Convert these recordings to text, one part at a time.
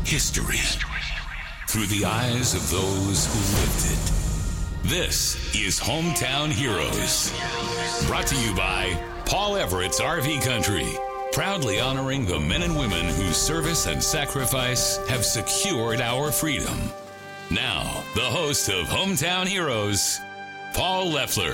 history through the eyes of those who lived it. This is Hometown Heroes, brought to you by Paul Everett's RV Country, proudly honoring the men and women whose service and sacrifice have secured our freedom. Now, the host of Hometown Heroes, Paul Leffler.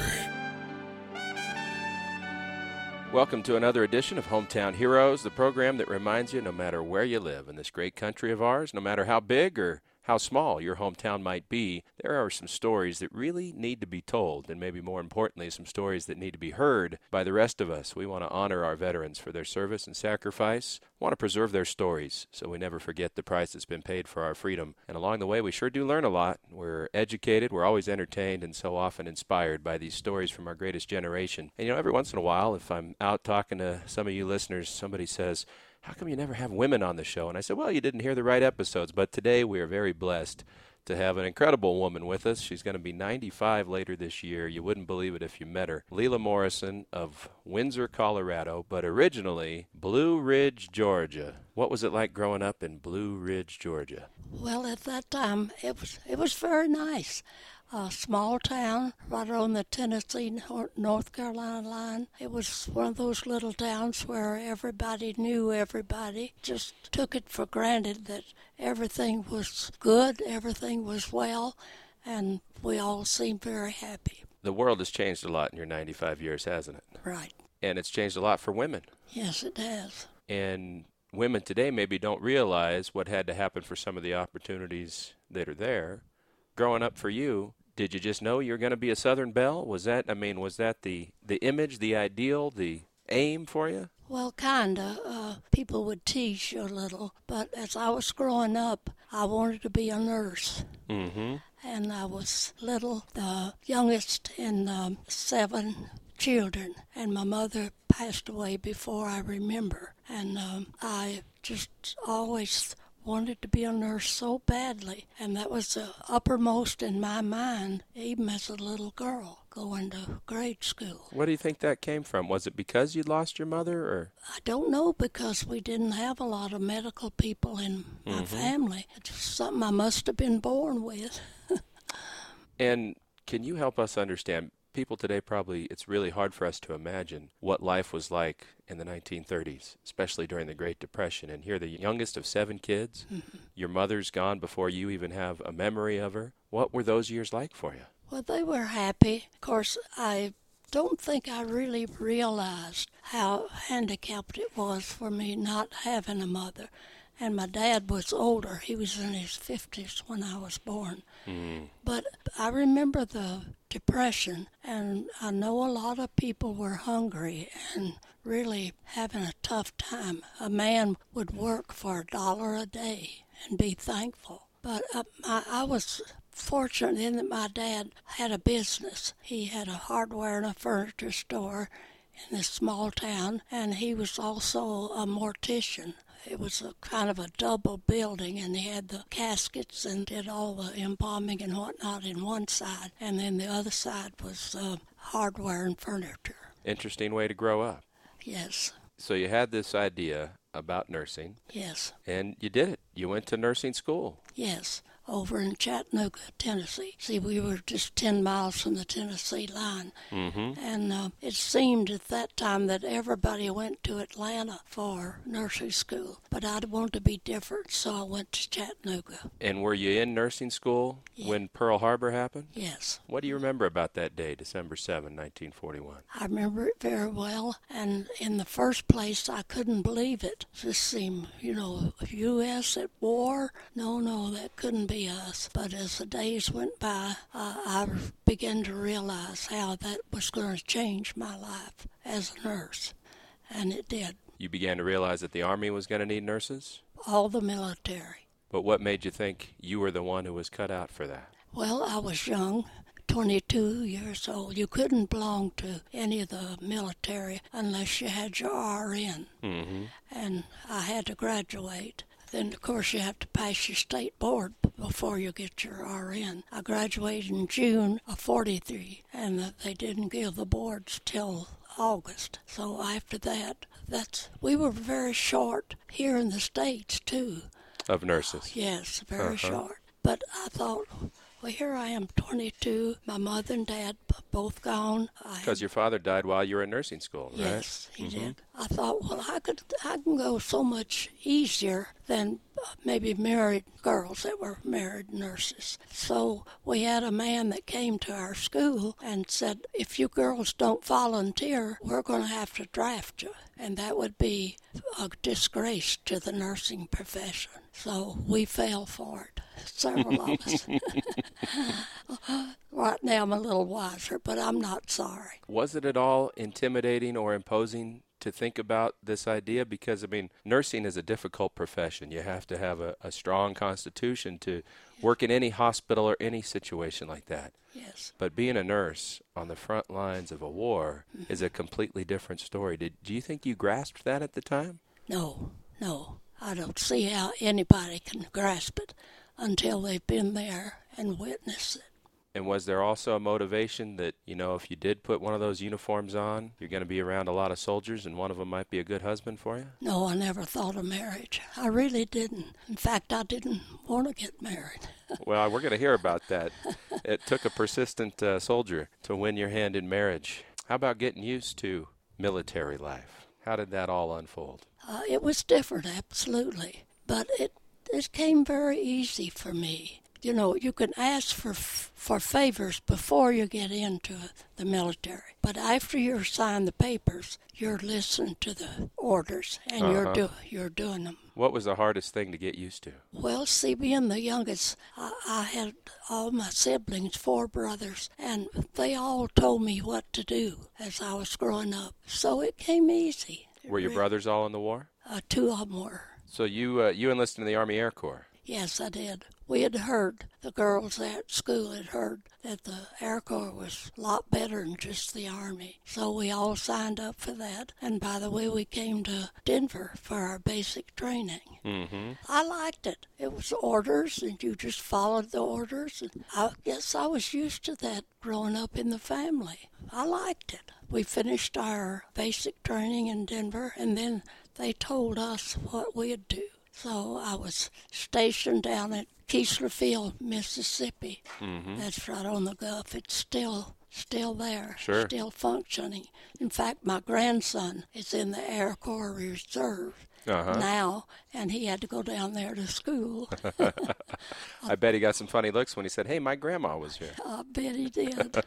Welcome to another edition of Hometown Heroes, the program that reminds you no matter where you live in this great country of ours, no matter how big or how small your hometown might be, there are some stories that really need to be told, and maybe more importantly, some stories that need to be heard by the rest of us. We want to honor our veterans for their service and sacrifice, want to preserve their stories so we never forget the price that's been paid for our freedom. And along the way, we sure do learn a lot. We're educated, we're always entertained, and so often inspired by these stories from our greatest generation. And every once in a while, if I'm out talking to some of you listeners, somebody says, "How come you never have women on the show?" And I said, well, you didn't hear the right episodes. But today we are very blessed to have an incredible woman with us. She's going to be 95 later this year. You wouldn't believe it if you met her. Leila Morrison of Windsor, Colorado, but originally Blue Ridge, Georgia. What was it like growing up in Blue Ridge, Georgia? Well, at that time, it was very nice. A small town right on the Tennessee-North Carolina line. It was one of those little towns where everybody knew everybody, just took it for granted that everything was good, everything was well, and we all seemed very happy. The world has changed a lot in your 95 years, hasn't it? Right. And it's changed a lot for women. Yes, it has. And women today maybe don't realize what had to happen for some of the opportunities that are there. Growing up for you, did you just know you're going to be a Southern Belle? Was that the image, the ideal, the aim for you? Well, kinda. People would tease you a little, but as I was growing up, I wanted to be a nurse. Mm-hmm. And I was little, the youngest in 7 children, and my mother passed away before I remember. And I just always wanted to be a nurse so badly, and that was uppermost in my mind, even as a little girl going to grade school. What do you think that came from? Was it because you lost your mother, or? I don't know, because we didn't have a lot of medical people in my family. It's just something I must have been born with. And can you help us understand? People today it's really hard for us to imagine what life was like in the 1930s, especially during the Great Depression. And here, the youngest of 7 kids, your mother's gone before you even have a memory of her. What were those years like for you? Well, they were happy. Of course, I don't think I really realized how handicapped it was for me not having a mother. And my dad was older. He was in his 50s when I was born. But I remember the Depression, and I know a lot of people were hungry and really having a tough time. A man would work for $1 a day and be thankful. But I was fortunate in that my dad had a business. He had a hardware and a furniture store in this small town, and he was also a mortician. It was a kind of a double building, and he had the caskets and did all the embalming and whatnot in one side, and then the other side was hardware and furniture. Interesting way to grow up. Yes. So you had this idea about nursing. Yes. And you did it. You went to nursing school. Yes, over in Chattanooga, Tennessee. See, we were just 10 miles from the Tennessee line. And it seemed at that time that everybody went to Atlanta for nursing school. But I wanted to be different, so I went to Chattanooga. And were you in nursing school when Pearl Harbor happened? Yes. What do you remember about that day, December 7, 1941? I remember it very well. And in the first place, I couldn't believe it. It just seemed, U.S. at war? No, that couldn't be us. But as the days went by, I began to realize how that was going to change my life as a nurse. And it did. You began to realize that the Army was going to need nurses? All the military. But what made you think you were the one who was cut out for that? Well, I was young, 22 years old. You couldn't belong to any of the military unless you had your RN. And I had to graduate. Then, of course, you have to pass your state board before you get your RN. I graduated in June of 43, and they didn't give the boards till August. So after that, we were very short here in the States, too. of nurses. Yes, very short. But I thought, well, here I am, 22. My mother and dad both gone. Because your father died while you were in nursing school, right? Yes, he did. I thought, well, I can go so much easier than maybe married girls that were married nurses. So we had a man that came to our school and said, if you girls don't volunteer, we're going to have to draft you. And that would be a disgrace to the nursing profession. So we fell for it, several of us. Right now I'm a little wiser, but I'm not sorry. Was it at all intimidating or imposing to think about this idea? Because, I mean, nursing is a difficult profession. You have to have a strong constitution to work in any hospital or any situation like that. Yes. But being a nurse on the front lines of a war is a completely different story. Do you think you grasped that at the time? No. I don't see how anybody can grasp it until they've been there and witnessed it. And was there also a motivation that, you know, if you did put one of those uniforms on, you're going to be around a lot of soldiers and one of them might be a good husband for you? No, I never thought of marriage. I really didn't. In fact, I didn't want to get married. Well, we're going to hear about that. It took a persistent soldier to win your hand in marriage. How about getting used to military life? How did that all unfold? It was different, absolutely. But it came very easy for me. You know, you can ask for favors before you get into the military. But after you sign the papers, you're listening to the orders, and you're doing them. What was the hardest thing to get used to? Well, see, being the youngest, I had all my siblings, 4 brothers, and they all told me what to do as I was growing up. So it came easy. Were your brothers all in the war? 2 of them were. So you enlisted in the Army Air Corps? Yes, I did. We had heard, the girls at school had heard that the Air Corps was a lot better than just the Army. So we all signed up for that. And by the way, we came to Denver for our basic training. Mm-hmm. I liked it. It was orders, and you just followed the orders. And I guess I was used to that growing up in the family. I liked it. We finished our basic training in Denver, and then they told us what we'd do. So I was stationed down at Keesler Field, Mississippi. Mm-hmm. That's right on the Gulf. It's still there, sure. Still functioning. In fact, my grandson is in the Air Corps Reserve now, and he had to go down there to school. I bet he got some funny looks when he said, "Hey, my grandma was here." I bet he did.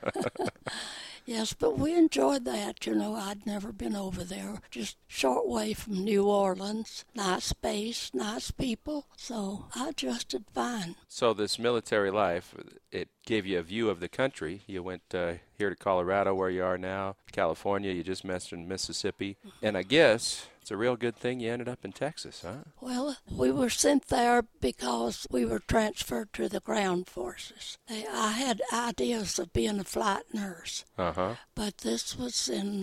Yes, but we enjoyed that. You know, I'd never been over there. Just short way from New Orleans. Nice space, nice people. So I adjusted fine. So this military life, it gave you a view of the country. You went here to Colorado, where you are now, California. You just mentioned Mississippi. And I guess it's a real good thing you ended up in Texas, huh? Well, we were sent there because we were transferred to the ground forces. I had ideas of being a flight nurse. But this was in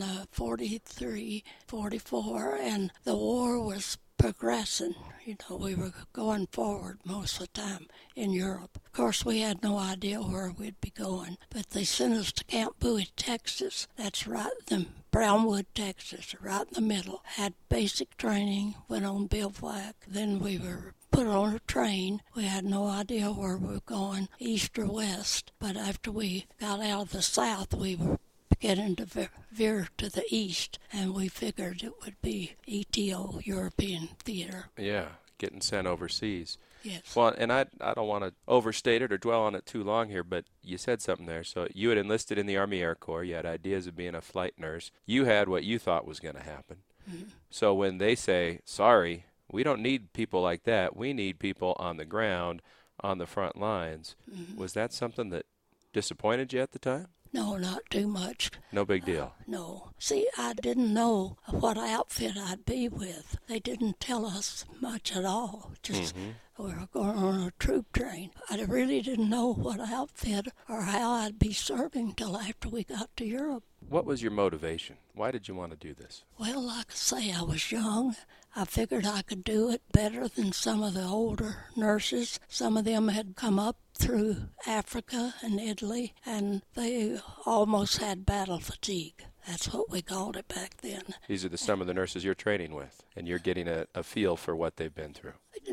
43, 44, and the war was progressing. You know, we were going forward most of the time in Europe. Of course, we had no idea where we'd be going, but they sent us to Camp Bowie, Texas. That's right in Brownwood, Texas, right in the middle. Had basic training, went on bivouac. Then we were put on a train. We had no idea where we were going, east or west. But after we got out of the south, we were beginning to veer to the east, and we figured it would be ETO, European Theater. Yeah, getting sent overseas. Yes. Well, and I don't want to overstate it or dwell on it too long here, but you said something there. So you had enlisted in the Army Air Corps. You had ideas of being a flight nurse. You had what you thought was going to happen. Mm-hmm. So when they say, sorry, we don't need people like that. We need people on the ground, on the front lines. Mm-hmm. Was that something that disappointed you at the time? No, not too much. No big deal. No. See, I didn't know what outfit I'd be with. They didn't tell us much at all. Just we were going on a troop train. I really didn't know what outfit or how I'd be serving till after we got to Europe. What was your motivation? Why did you want to do this? Well, like I say, I was young. I figured I could do it better than some of the older nurses. Some of them had come up through Africa and Italy, and they almost had battle fatigue. That's what we called it back then. These are some of the nurses you're training with, and you're getting a feel for what they've been through.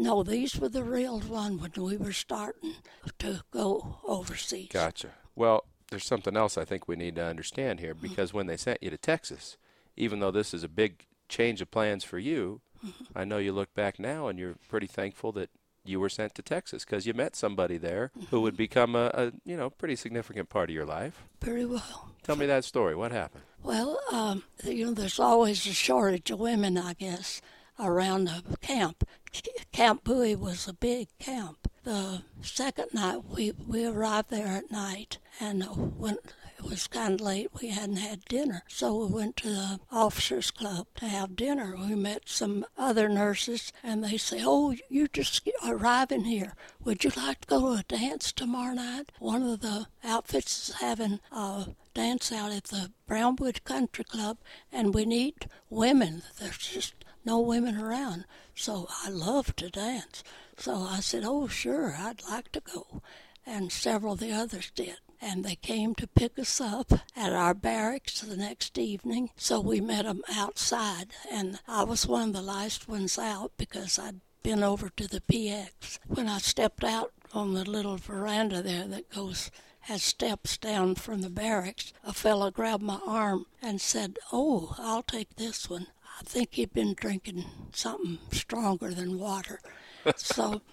No, these were the real ones when we were starting to go overseas. Gotcha. Well, there's something else I think we need to understand here, because when they sent you to Texas, even though this is a big change of plans for you, I know you look back now and you're pretty thankful that you were sent to Texas because you met somebody there who would become a pretty significant part of your life. Very well. Tell me that story. What happened? Well, there's always a shortage of women, I guess, around the camp. Camp Bowie was a big camp. The second night, we arrived there at night, and when it was kind of late, we hadn't had dinner. So we went to the officers' club to have dinner. We met some other nurses, and they say, "Oh, you just arriving here. Would you like to go to a dance tomorrow night? One of the outfits is having a dance out at the Brownwood Country Club, and we need women. There's just no women around." So I love to dance. So I said, "Oh, sure, I'd like to go." And several of the others did. And they came to pick us up at our barracks the next evening. So we met them outside. And I was one of the last ones out because I'd been over to the PX. When I stepped out on the little veranda there that has steps down from the barracks, a fellow grabbed my arm and said, "Oh, I'll take this one." I think he'd been drinking something stronger than water. So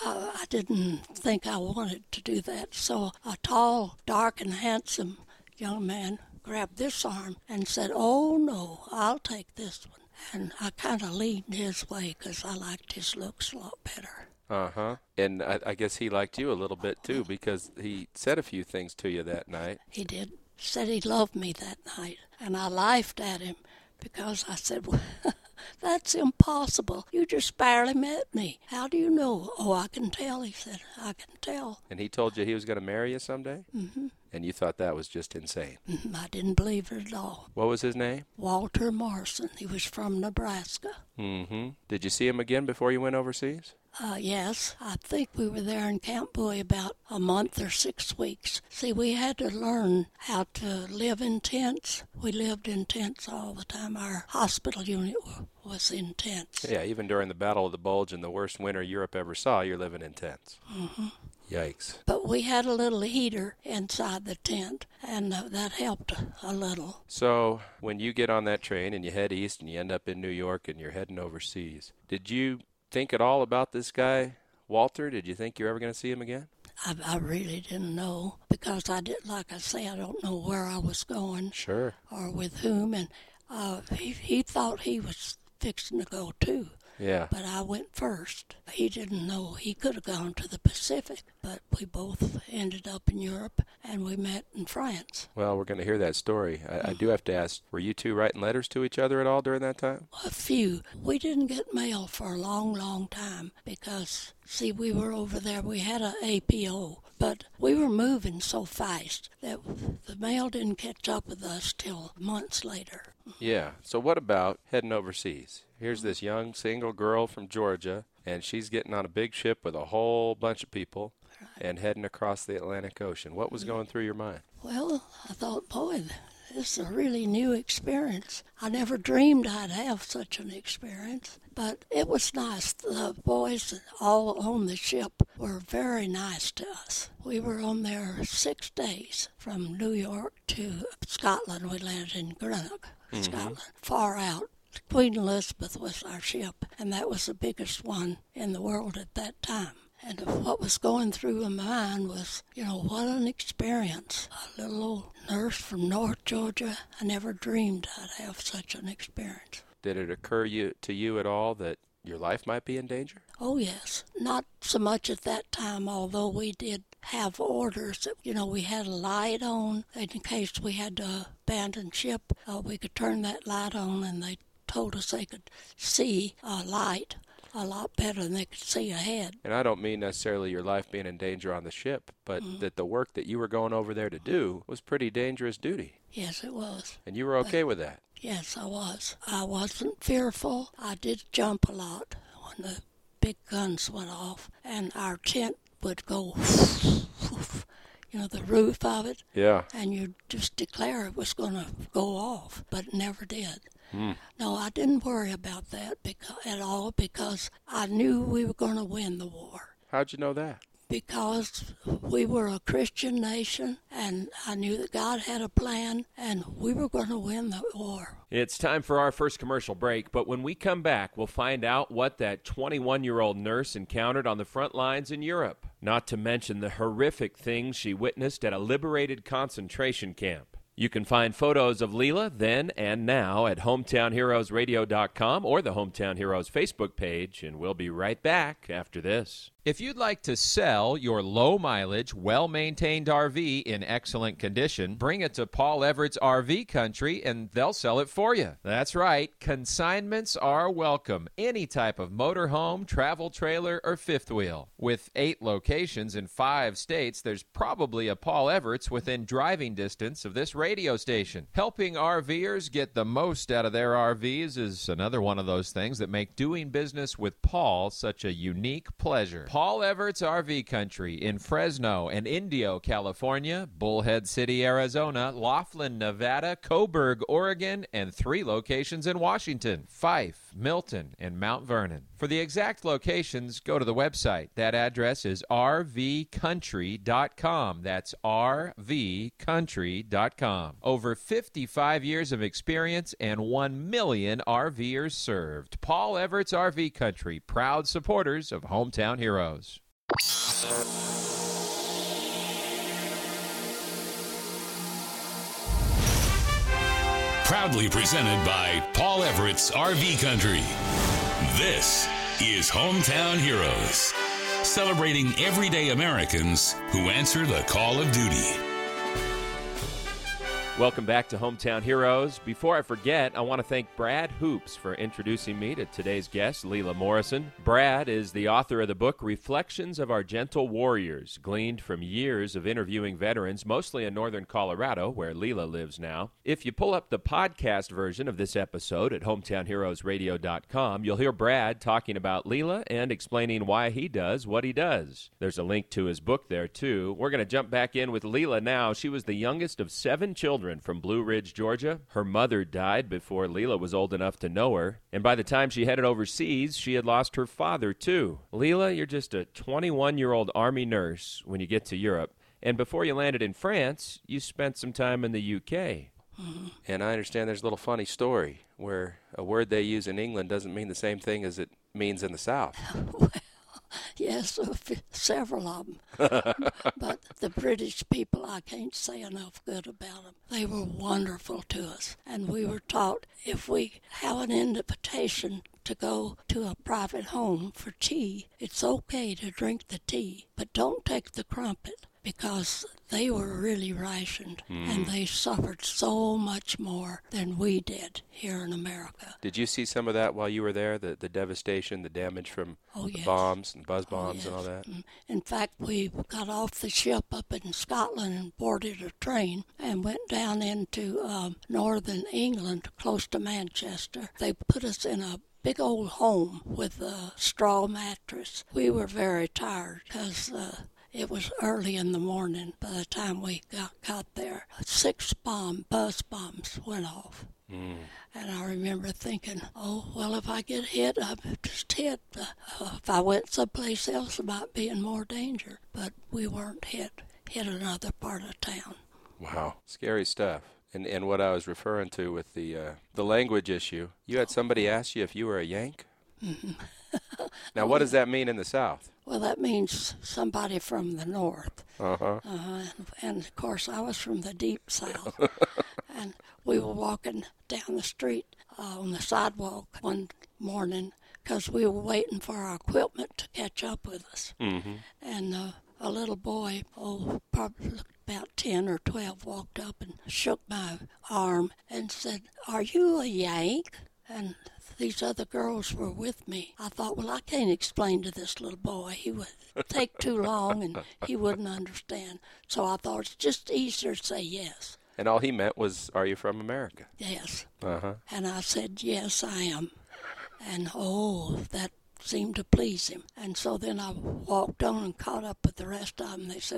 I didn't think I wanted to do that. So a tall, dark, and handsome young man grabbed this arm and said, "Oh, no, I'll take this one." And I kind of leaned his way because I liked his looks a lot better. Uh-huh. And I guess he liked you a little bit, too, because he said a few things to you that night. He did. Said he loved me that night. And I laughed at him because I said, "Well, that's impossible. You just barely met me. How do you know?" "Oh, I can tell," he said. "I can tell." And he told you he was going to marry you someday? Mm-hmm. And you thought that was just insane. Mm-hmm. I didn't believe it at all. What was his name? Walter Morrison. He was from Nebraska. Mm-hmm. Did you see him again before you went overseas? Yes. I think we were there in Camp Bowie about a month or 6 weeks. See, we had to learn how to live in tents. We lived in tents all the time. Our hospital unit was in tents. Yeah, even during the Battle of the Bulge and the worst winter Europe ever saw, you're living in tents. Mm-hmm. Yikes. But we had a little heater inside the tent, and that helped a little. So when you get on that train and you head east and you end up in New York and you're heading overseas, did you think at all about this guy, Walter? Did you think you're ever going to see him again? I really didn't know because I don't know where I was going. Sure. Or with whom, and he thought he was fixing to go too. Yeah. But I went first. He didn't know he could have gone to the Pacific, but we both ended up in Europe, and we met in France. Well, we're going to hear that story. I do have to ask, were you two writing letters to each other at all during that time? A few. We didn't get mail for a long, long time because, see, we were over there. We had an APO, but we were moving so fast that the mail didn't catch up with us till months later. Yeah. So what about heading overseas? Here's this young single girl from Georgia, and she's getting on a big ship with a whole bunch of people and heading across the Atlantic Ocean. What was going through your mind? Well, I thought, boy, this is a really new experience. I never dreamed I'd have such an experience, but it was nice. The boys all on the ship were very nice to us. We were on there 6 days from New York to Scotland. We landed in Greenock, Scotland, far out. Queen Elizabeth was our ship, and that was the biggest one in the world at that time. And what was going through my mind was, what an experience. A little old nurse from North Georgia. I never dreamed I'd have such an experience. Did it occur to you at all that your life might be in danger? Oh, yes. Not so much at that time, although we did have orders that, we had a light on in case we had to abandon ship. We could turn that light on, and they told us they could see a light a lot better than they could see ahead. And I don't mean necessarily your life being in danger on the ship, but that the work that you were going over there to do was pretty dangerous duty. Yes, it was. And you were okay with that? Yes, I was. I wasn't fearful. I did jump a lot when the big guns went off, and our tent would go the roof of it. Yeah. And you'd just declare it was going to go off, but it never did. No, I didn't worry about that at all because I knew we were going to win the war. How'd you know that? Because we were a Christian nation, and I knew that God had a plan, and we were going to win the war. It's time for our first commercial break, but when we come back, we'll find out what that 21-year-old nurse encountered on the front lines in Europe, not to mention the horrific things she witnessed at a liberated concentration camp. You can find photos of Leela then and now at hometownheroesradio.com or the Hometown Heroes Facebook page, and we'll be right back after this. If you'd like to sell your low-mileage, well-maintained RV in excellent condition, bring it to Paul Everett's RV Country, and they'll sell it for you. That's right. Consignments are welcome. Any type of motorhome, travel trailer, or fifth wheel. With 8 locations in 5 states, there's probably a Paul Everett's within driving distance of this radio station. Helping RVers get the most out of their RVs is another one of those things that make doing business with Paul such a unique pleasure. Paul Everett's RV Country in Fresno and Indio, California, Bullhead City, Arizona, Laughlin, Nevada, Coburg, Oregon, and 3 locations in Washington, Fife, Milton, and Mount Vernon. For the exact locations, go to the website. That address is rvcountry.com. That's rvcountry.com. Over 55 years of experience and 1 million RVers served. Paul Everett's RV Country, proud supporters of Hometown Heroes. Proudly presented by Paul Everett's RV Country. This is Hometown Heroes, celebrating everyday Americans who answer the call of duty. Welcome back to Hometown Heroes. Before I forget, I want to thank Brad Hoops for introducing me to today's guest, Leela Morrison. Brad is the author of the book Reflections of Our Gentle Warriors, gleaned from years of interviewing veterans, mostly in northern Colorado, where Leela lives now. If you pull up the podcast version of this episode at hometownheroesradio.com, you'll hear Brad talking about Leela and explaining why he does what he does. There's a link to his book there, too. We're going to jump back in with Leela now. She was the youngest of 7 children from Blue Ridge, Georgia. Her mother died before Leela was old enough to know her, and by the time she headed overseas, she had lost her father, too. Leela, you're just a 21-year-old Army nurse when you get to Europe, and before you landed in France, you spent some time in the UK. And I understand there's a little funny story where a word they use in England doesn't mean the same thing as it means in the South. Yes, several of them. But the British people, I can't say enough good about them. They were wonderful to us. And we were taught if we have an invitation to go to a private home for tea, it's okay to drink the tea, but don't take the crumpet, because they were really rationed, and they suffered so much more than we did here in America. Did you see some of that while you were there, the devastation, the damage from the bombs and buzz bombs and all that? In fact, we got off the ship up in Scotland and boarded a train and went down into northern England, close to Manchester. They put us in a big old home with a straw mattress. We were very tired because it was early in the morning by the time we got there. 6 buzz bombs went off. And I remember thinking, oh, well, if I get hit, I'm just hit. If I went someplace else, it might be in more danger. But we weren't hit another part of town. Wow. Scary stuff. And what I was referring to with the language issue, you had somebody ask you if you were a Yank? Now, what does that mean in the South? Well, that means somebody from the North. Uh-huh. And, of course, I was from the deep South. And we were walking down the street on the sidewalk one morning because we were waiting for our equipment to catch up with us. Mm-hmm. And a little boy, probably about 10 or 12, walked up and shook my arm and said, "Are you a Yank?" And these other girls were with me. I thought, well, I can't explain to this little boy. He would take too long and he wouldn't understand. So I thought it's just easier to say yes. And all he meant was, are you from America? Yes. Uh-huh. And I said, yes, I am. And, that seemed to please him. And so then I walked on and caught up with the rest of them. They said,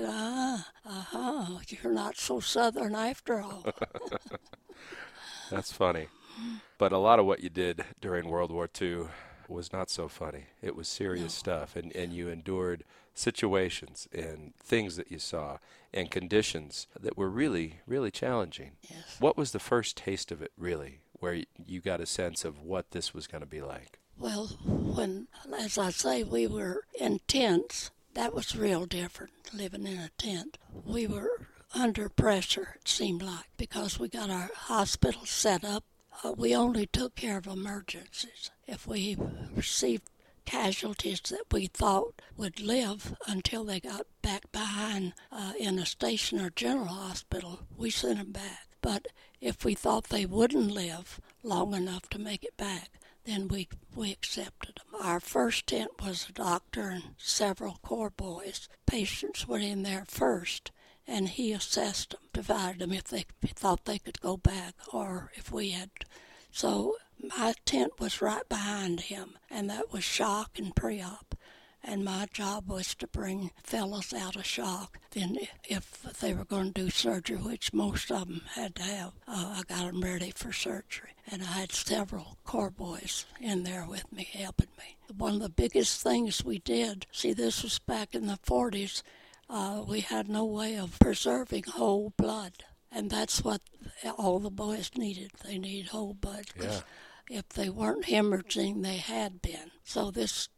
you're not so Southern after all. That's funny. But a lot of what you did during World War II was not so funny. It was serious stuff, and you endured situations and things that you saw and conditions that were really, really challenging. Yes. What was the first taste of it, really, where you got a sense of what this was going to be like? Well, when, as I say, we were in tents, that was real different, living in a tent. We were under pressure, it seemed like, because we got our hospital set up. We only took care of emergencies. If we received casualties that we thought would live until they got back behind in a station or general hospital, we sent them back. But if we thought they wouldn't live long enough to make it back, then we accepted them. Our first tent was a doctor and several Corps boys. Patients went in there first, and he assessed them, divided them if they thought they could go back or if we had. So my tent was right behind him, and that was shock and pre-op. And my job was to bring fellows out of shock. Then if they were going to do surgery, which most of them had to have, I got them ready for surgery. And I had several Corps boys in there with me, helping me. One of the biggest things we did, see, this was back in the 40s, we had no way of preserving whole blood. And that's what all the boys needed. They needed whole blood. Yeah. If they weren't hemorrhaging, they had been. So this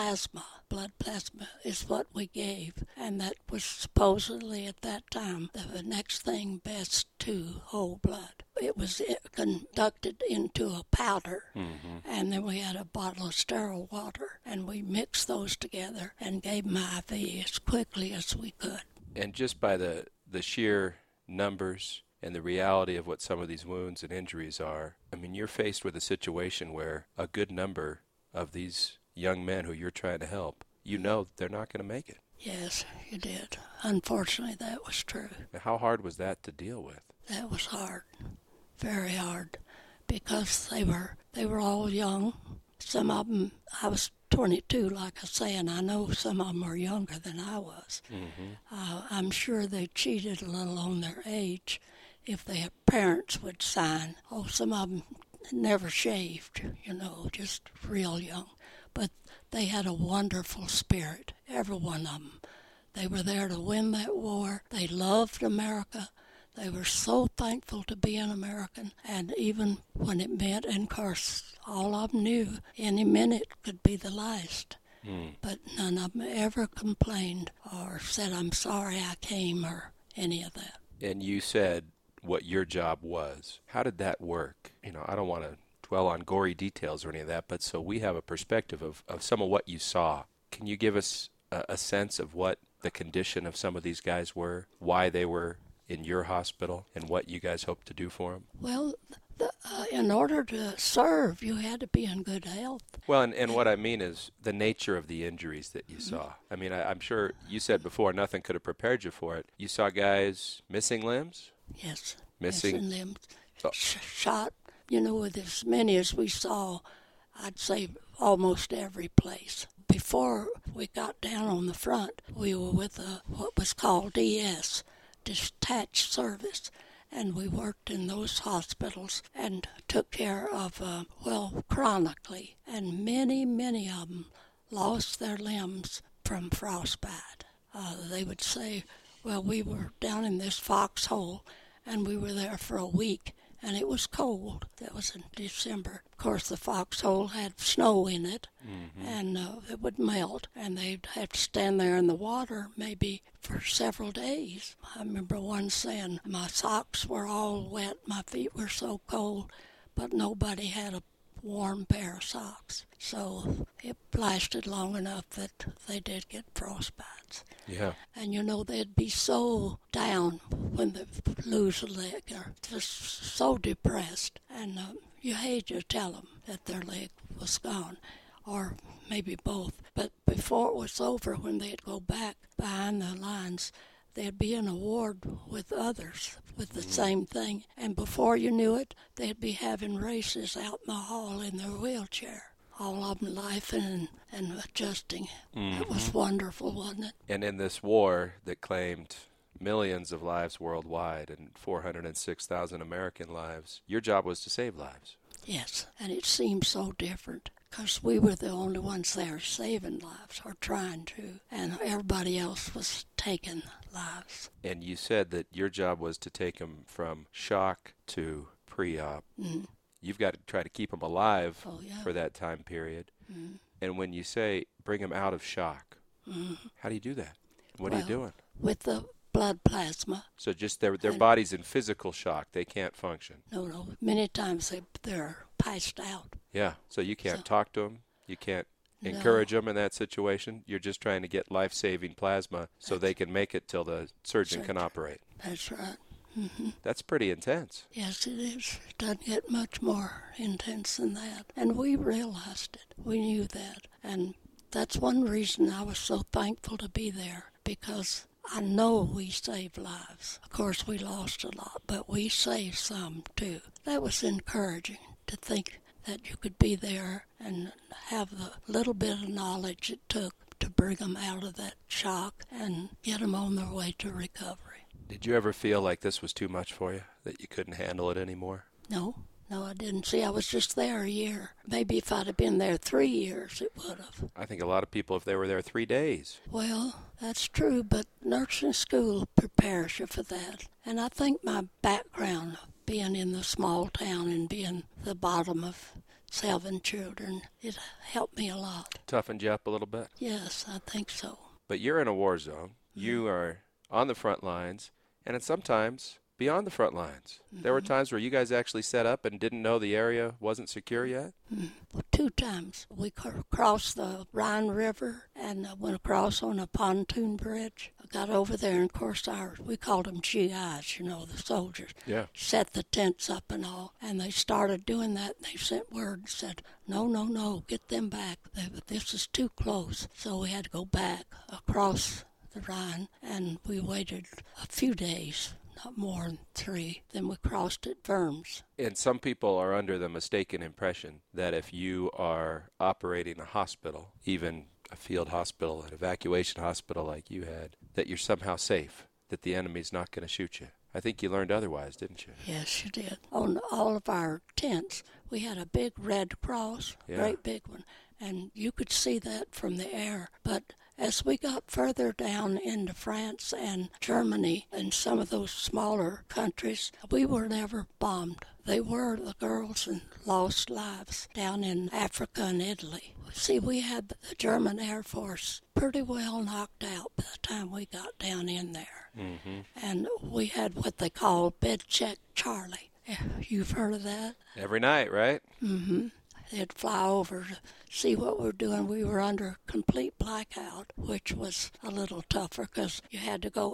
blood plasma, is what we gave. And that was supposedly at that time the next thing best to whole blood. It was conducted into a powder, and then we had a bottle of sterile water, and we mixed those together and gave them IV as quickly as we could. And just by the sheer numbers and the reality of what some of these wounds and injuries are, I mean, you're faced with a situation where a good number of these young men who you're trying to help, you know they're not going to make it. Yes, you did. Unfortunately, that was true. How hard was that to deal with? That was hard, very hard, because they were all young. Some of them, I was 22, like I say, and I know some of them were younger than I was. I'm sure they cheated a little on their age if their parents would sign. Oh, some of them never shaved, just real young. But they had a wonderful spirit, every one of them. They were there to win that war. They loved America. They were so thankful to be an American, and even when it meant, and of course, all of them knew any minute could be the last. But none of them ever complained or said, I'm sorry I came, or any of that. And you said what your job was. How did that work? I don't want to dwell on gory details or any of that, but so we have a perspective of some of what you saw. Can you give us a sense of what the condition of some of these guys were, why they were in your hospital, and what you guys hoped to do for them? Well, in order to serve, you had to be in good health. Well, and what I mean is the nature of the injuries that you saw. I mean, I'm sure you said before nothing could have prepared you for it. You saw guys missing limbs? Yes. Missing limbs. Shot, with as many as we saw, I'd say almost every place. Before we got down on the front, we were with what was called DS, Detached Service, and we worked in those hospitals and took care of, chronically, and many, many of them lost their limbs from frostbite. They would say, well, we were down in this foxhole, and we were there for a week, and it was cold. That was in December. Of course, the foxhole had snow in it, and it would melt, and they'd have to stand there in the water maybe for several days. I remember one saying, my socks were all wet, my feet were so cold, but nobody had a warm pair of socks. So it lasted long enough that they did get frostbites. Yeah. And they'd be so down when they lose a leg, or just so depressed. And you hate to tell them that their leg was gone, or maybe both. But before it was over, when they'd go back behind the lines, they'd be in a ward with others with the same thing. And before you knew it, they'd be having races out in the hall in their wheelchair. All of them laughing and adjusting. It was wonderful, wasn't it? And in this war that claimed millions of lives worldwide and 406,000 American lives, your job was to save lives. Yes, and it seemed so different because we were the only ones there saving lives or trying to, and everybody else was taking lives. And you said that your job was to take them from shock to pre-op. Mm. You've got to try to keep them alive for that time period. Mm. And when you say bring them out of shock, how do you do that? What are you doing? With the blood plasma. So just their body's in physical shock. They can't function. No. Many times they're passed out. Yeah. So you can't talk to them. You can't encourage them in that situation. You're just trying to get life-saving plasma so they can make it till the surgeon can operate. That's right. That's pretty intense. Yes, it is. It doesn't get much more intense than that. And we realized it. We knew that. And that's one reason I was so thankful to be there, because I know we saved lives. Of course, we lost a lot, but we saved some, too. That was encouraging to think that you could be there and have the little bit of knowledge it took to bring them out of that shock and get them on their way to recovery. Did you ever feel like this was too much for you, that you couldn't handle it anymore? No, I didn't. See, I was just there a year. Maybe if I'd have been there 3 years, it would have. I think a lot of people, if they were there 3 days. Well, that's true, but nursing school prepares you for that. And I think my background, being in the small town and being the bottom of 7 children, it helped me a lot. Toughened you up a little bit? Yes, I think so. But you're in a war zone. You are on the front lines, and it's sometimes beyond the front lines. There were times where you guys actually set up and didn't know the area wasn't secure yet? Well, 2 times. We crossed the Rhine River and went across on a pontoon bridge. I got over there, and of course, we called them GIs, the soldiers. Yeah. Set the tents up and all. And they started doing that, and they sent word and said, no, get them back. This is too close. So we had to go back across the Rhine, and we waited a few days, not more than 3. Then we crossed at Worms. And some people are under the mistaken impression that if you are operating a hospital, even a field hospital, an evacuation hospital like you had, that you're somehow safe, that the enemy's not going to shoot you. I think you learned otherwise, didn't you? Yes, you did. On all of our tents, we had a big red cross, great big one, and you could see that from the air. But as we got further down into France and Germany and some of those smaller countries, we were never bombed. They were the girls and lost lives down in Africa and Italy. See, we had the German Air Force pretty well knocked out by the time we got down in there. Mm-hmm. And we had what they call Bed Check Charlie. You've heard of that? Every night, right? Mm-hmm. They'd fly over to see what we're doing. We were under complete blackout, which was a little tougher because you had to go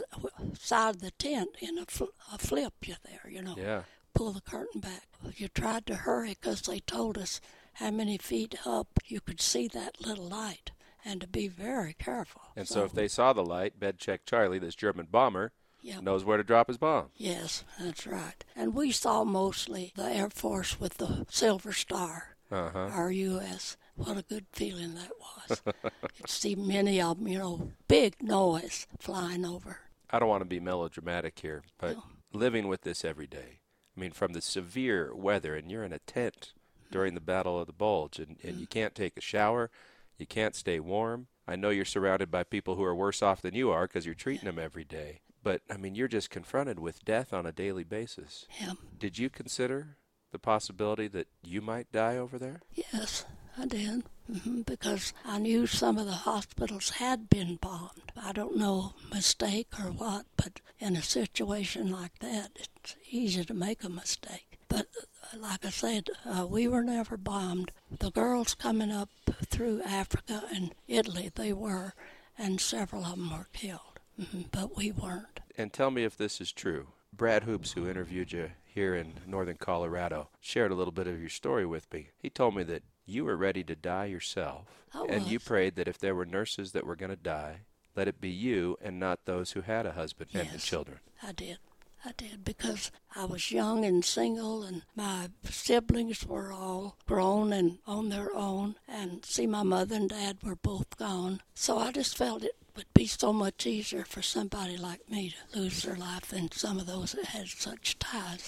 outside the tent in a flip you there, Yeah. Pull the curtain back. You tried to hurry because they told us how many feet up you could see that little light and to be very careful. And so if they saw the light, Bed Check Charlie, this German bomber, Yep. knows where to drop his bomb. Yes, that's right. And we saw mostly the Air Force with the Silver Star, our U.S. What a good feeling that was. You'd see many of them, big noise flying over. I don't want to be melodramatic here, but living with this every day, I mean, from the severe weather, and you're in a tent during the Battle of the Bulge, and you can't take a shower, you can't stay warm. I know you're surrounded by people who are worse off than you are because you're treating them every day. But, I mean, you're just confronted with death on a daily basis. Yeah. Did you consider the possibility that you might die over there? Yes, I did. Because I knew some of the hospitals had been bombed. I don't know, mistake or what, but in a situation like that, it's easy to make a mistake. But like I said, we were never bombed. The girls coming up through Africa and Italy, they were, and several of them were killed. But we weren't. And tell me if this is true. Brad Hoops, who interviewed you here in northern Colorado, shared a little bit of your story with me. He told me that you were ready to die yourself, and you prayed that if there were nurses that were going to die, let it be you and not those who had a husband and children. I did, because I was young and single, and my siblings were all grown and on their own, and my mother and dad were both gone. So I just felt it would be so much easier for somebody like me to lose their life than some of those that had such ties.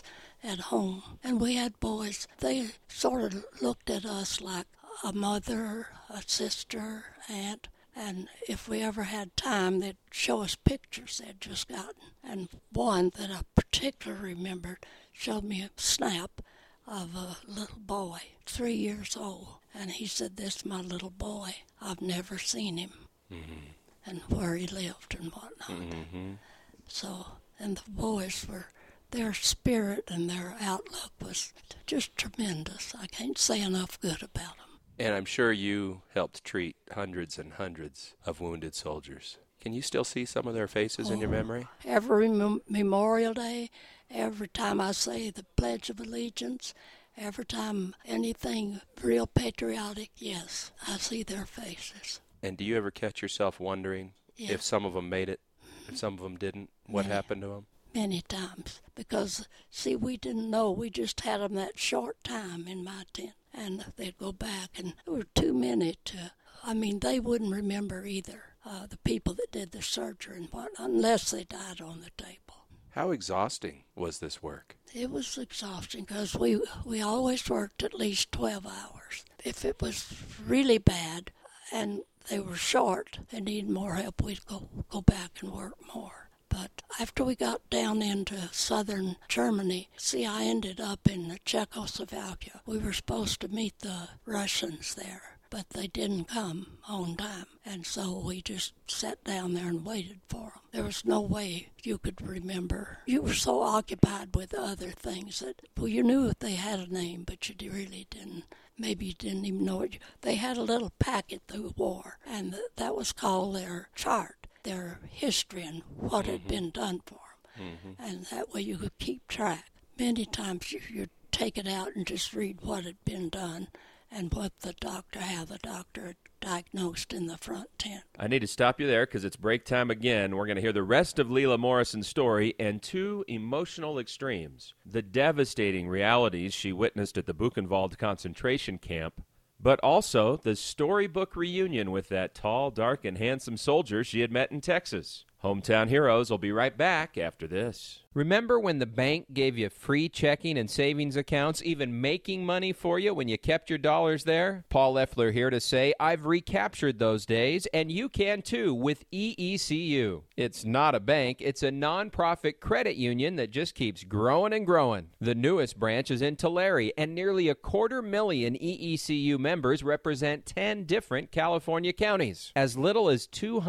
at home. And we had boys, they sort of looked at us like a mother, a sister, aunt. And if we ever had time, they'd show us pictures they'd just gotten. And one that I particularly remembered showed me a snap of a little boy, 3 years old. And he said, "This is my little boy. I've never seen him." Mm-hmm. And where he lived and whatnot. Mm-hmm. So, and the boys were, their spirit and their outlook was just tremendous. I can't say enough good about them. And I'm sure you helped treat hundreds and hundreds of wounded soldiers. Can you still see some of their faces in your memory? Every Memorial Day, every time I say the Pledge of Allegiance, every time anything real patriotic, yes, I see their faces. And do you ever catch yourself wondering if some of them made it, if some of them didn't? What happened to them? Many times. Because, see, we didn't know. We just had them that short time in my tent. And they'd go back, and there were too many to, they wouldn't remember either, the people that did the surgery and whatnot, unless they died on the table. How exhausting was this work? It was exhausting because we always worked at least 12 hours. If it was really bad and they were short and needed more help, we'd go back and work more. But after we got down into southern Germany, see, I ended up in Czechoslovakia. We were supposed to meet the Russians there, but they didn't come on time. And so we just sat down there and waited for them. There was no way you could remember. You were so occupied with other things that, well, you knew that they had a name, but you really didn't. Maybe you didn't even know it. They had a little packet through war, and that was called their chart, their history and what had been done for them. Mm-hmm. And that way you could keep track. Many times you'd take it out and just read what had been done and how the doctor had diagnosed in the front tent. I need to stop you there because it's break time again. We're going to hear the rest of Leila Morrison's story and two emotional extremes: the devastating realities she witnessed at the Buchenwald concentration camp, but also the storybook reunion with that tall, dark, and handsome soldier she had met in Texas. Hometown Heroes will be right back after this. Remember when the bank gave you free checking and savings accounts, even making money for you when you kept your dollars there? Paul Leffler here to say I've recaptured those days, and you can too with EECU. It's not a bank, it's a nonprofit credit union that just keeps growing and growing. The newest branch is in Tulare, and nearly 250,000 EECU members represent 10 different California counties. As little as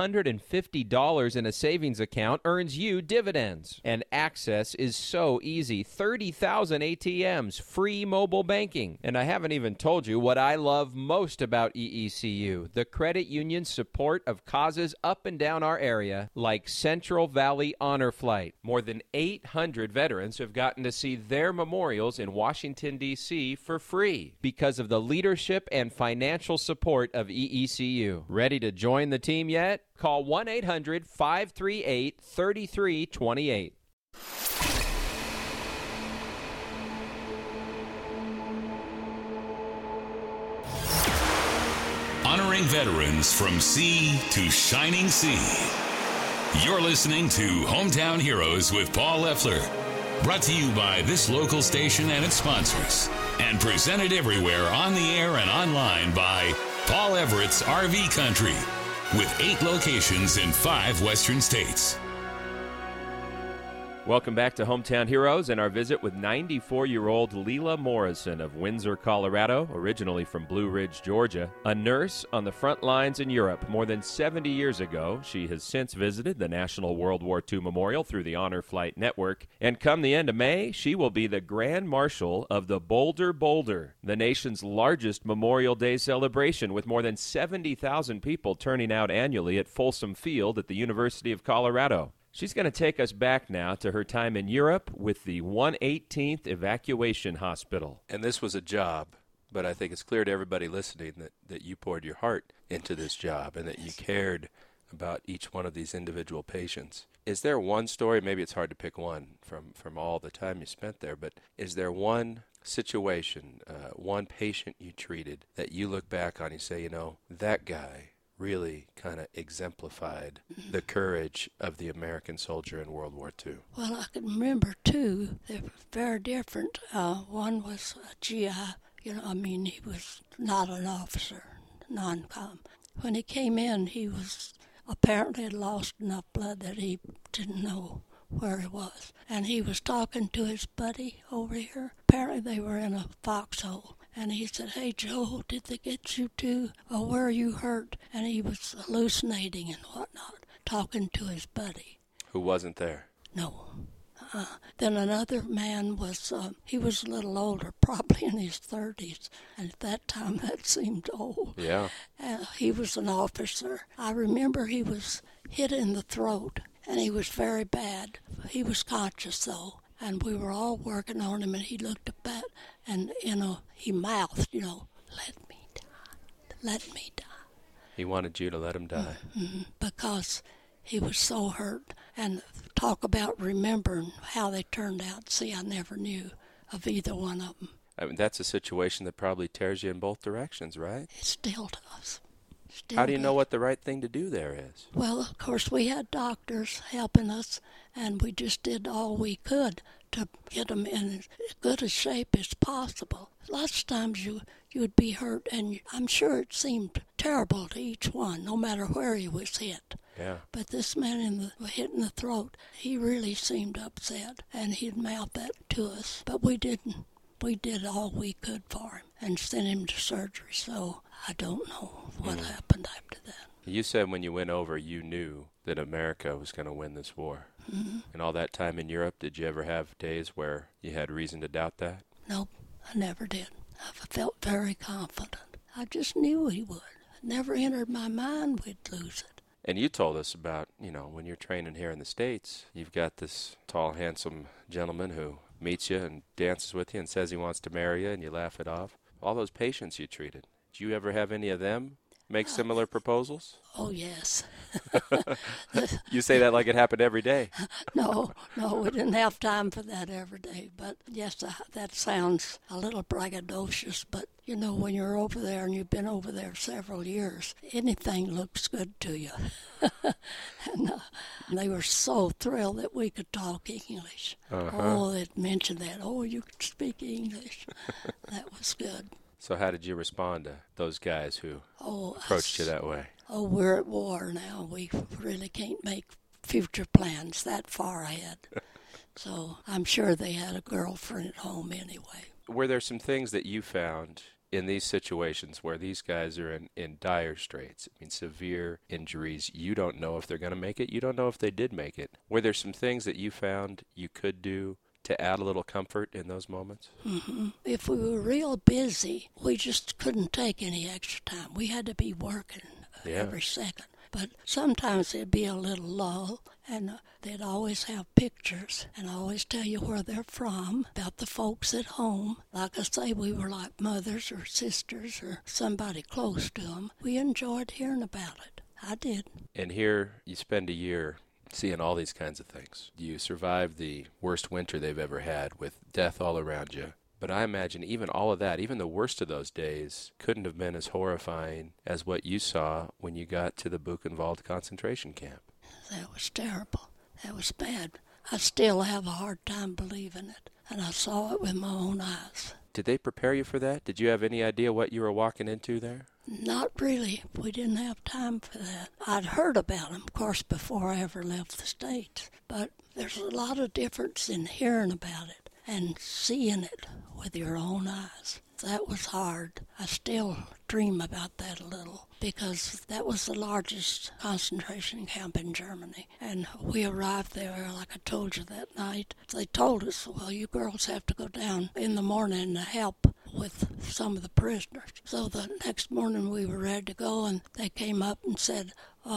$250 in a savings account earns you dividends, and access is so easy. 30,000 ATMs, free mobile banking. And I haven't even told you what I love most about EECU, the credit union's support of causes up and down our area, like Central Valley Honor Flight. More than 800 veterans have gotten to see their memorials in Washington, D.C. for free because of the leadership and financial support of EECU. Ready to join the team yet? Call 1-800-538-3328. Honoring veterans from sea to shining sea. You're listening to Hometown Heroes with Paul Leffler. Brought to you by this local station and its sponsors. And presented everywhere on the air and online by Paul Everett's RV Country, with 8 locations in 5 western states. Welcome back to Hometown Heroes and our visit with 94-year-old Leila Morrison of Windsor, Colorado, originally from Blue Ridge, Georgia. A nurse on the front lines in Europe more than 70 years ago, she has since visited the National World War II Memorial through the Honor Flight Network. And come the end of May, she will be the Grand Marshal of the Boulder Boulder, the nation's largest Memorial Day celebration, with more than 70,000 people turning out annually at Folsom Field at the University of Colorado. She's going to take us back now to her time in Europe with the 118th Evacuation Hospital. And this was a job, but I think it's clear to everybody listening that you poured your heart into this job and that you cared about each one of these individual patients. Is there one story, maybe it's hard to pick one from all the time you spent there, but is there one situation, one patient you treated that you look back on and you say, that guy really kind of exemplified the courage of the American soldier in World War II. Well, I can remember two. They were very different. One was a GI. He was not an officer, non-com. When he came in, he was apparently had lost enough blood that he didn't know where he was. And he was talking to his buddy over here. Apparently they were in a foxhole. And he said, "Hey, Joe, did they get you too? Or where are you hurt?" And he was hallucinating and whatnot, talking to his buddy. Who wasn't there? No. Then another man was, he was a little older, probably in his 30s. And at that time, that seemed old. Yeah. He was an officer. I remember he was hit in the throat, and he was very bad. He was conscious, though. And we were all working on him, and he looked up at, and, he mouthed, "Let me die, let me die." He wanted you to let him die. Mm-hmm. Because he was so hurt. And talk about remembering how they turned out. See, I never knew of either one of them. I mean, that's a situation that probably tears you in both directions, right? It still does. How do you know what the right thing to do there is? Well, of course, we had doctors helping us, and we just did all we could to get them in as good a shape as possible. Lots of times you would be hurt, and I'm sure it seemed terrible to each one, no matter where he was hit. Yeah. But this man hit in the throat, he really seemed upset, and he'd mouth that to us. But we didn't. We did all we could for him and sent him to surgery, so I don't know what happened after that. You said when you went over, you knew that America was going to win this war. Mm-hmm. And all that time in Europe, did you ever have days where you had reason to doubt that? Nope, I never did. I felt very confident. I just knew he would. It never entered my mind we'd lose it. And you told us about, when you're training here in the States, you've got this tall, handsome gentleman who meets you and dances with you and says he wants to marry you, and you laugh it off. All those patients you treated, did you ever have any of them make similar proposals? Oh, yes. You say that like it happened every day. No, we didn't have time for that every day. But, yes, that sounds a little braggadocious. But, when you're over there and you've been over there several years, anything looks good to you. And they were so thrilled that we could talk English. Uh-huh. Oh, they'd mention that. Oh, you can speak English. That was good. So how did you respond to those guys who approached you that way? Oh, we're at war now. We really can't make future plans that far ahead. So I'm sure they had a girlfriend at home anyway. Were there some things that you found in these situations where these guys are in dire straits? I mean, severe injuries. You don't know if they're going to make it. You don't know if they did make it. Were there some things that you found you could do to add a little comfort in those moments? Mm-hmm. If we were real busy, we just couldn't take any extra time. We had to be working every second. But sometimes there'd be a little lull, and they'd always have pictures and always tell you where they're from, about the folks at home. Like I say, we were like mothers or sisters or somebody close to them. We enjoyed hearing about it. I did. And here you spend a year seeing all these kinds of things. You survived the worst winter they've ever had with death all around you. But I imagine even all of that, even the worst of those days, couldn't have been as horrifying as what you saw when you got to the Buchenwald concentration camp. That was terrible. That was bad. I still have a hard time believing it, and I saw it with my own eyes. Did they prepare you for that? Did you have any idea what you were walking into there? Not really. We didn't have time for that. I'd heard about them, of course, before I ever left the States. But there's a lot of difference in hearing about it and seeing it with your own eyes. That was hard. I still dream about that a little because that was the largest concentration camp in Germany. And we arrived there, like I told you, that night. They told us, well, you girls have to go down in the morning to help with some of the prisoners. So the next morning we were ready to go, and they came up and said,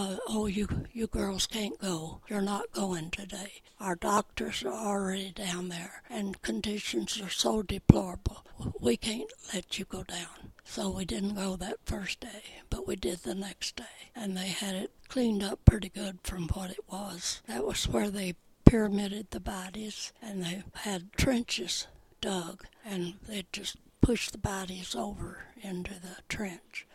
you girls can't go. You're not going today. Our doctors are already down there, and conditions are so deplorable. We can't let you go down. So we didn't go that first day, but we did the next day. And they had it cleaned up pretty good from what it was. That was where they pyramided the bodies, and they had trenches dug, and they just pushed the bodies over into the trench.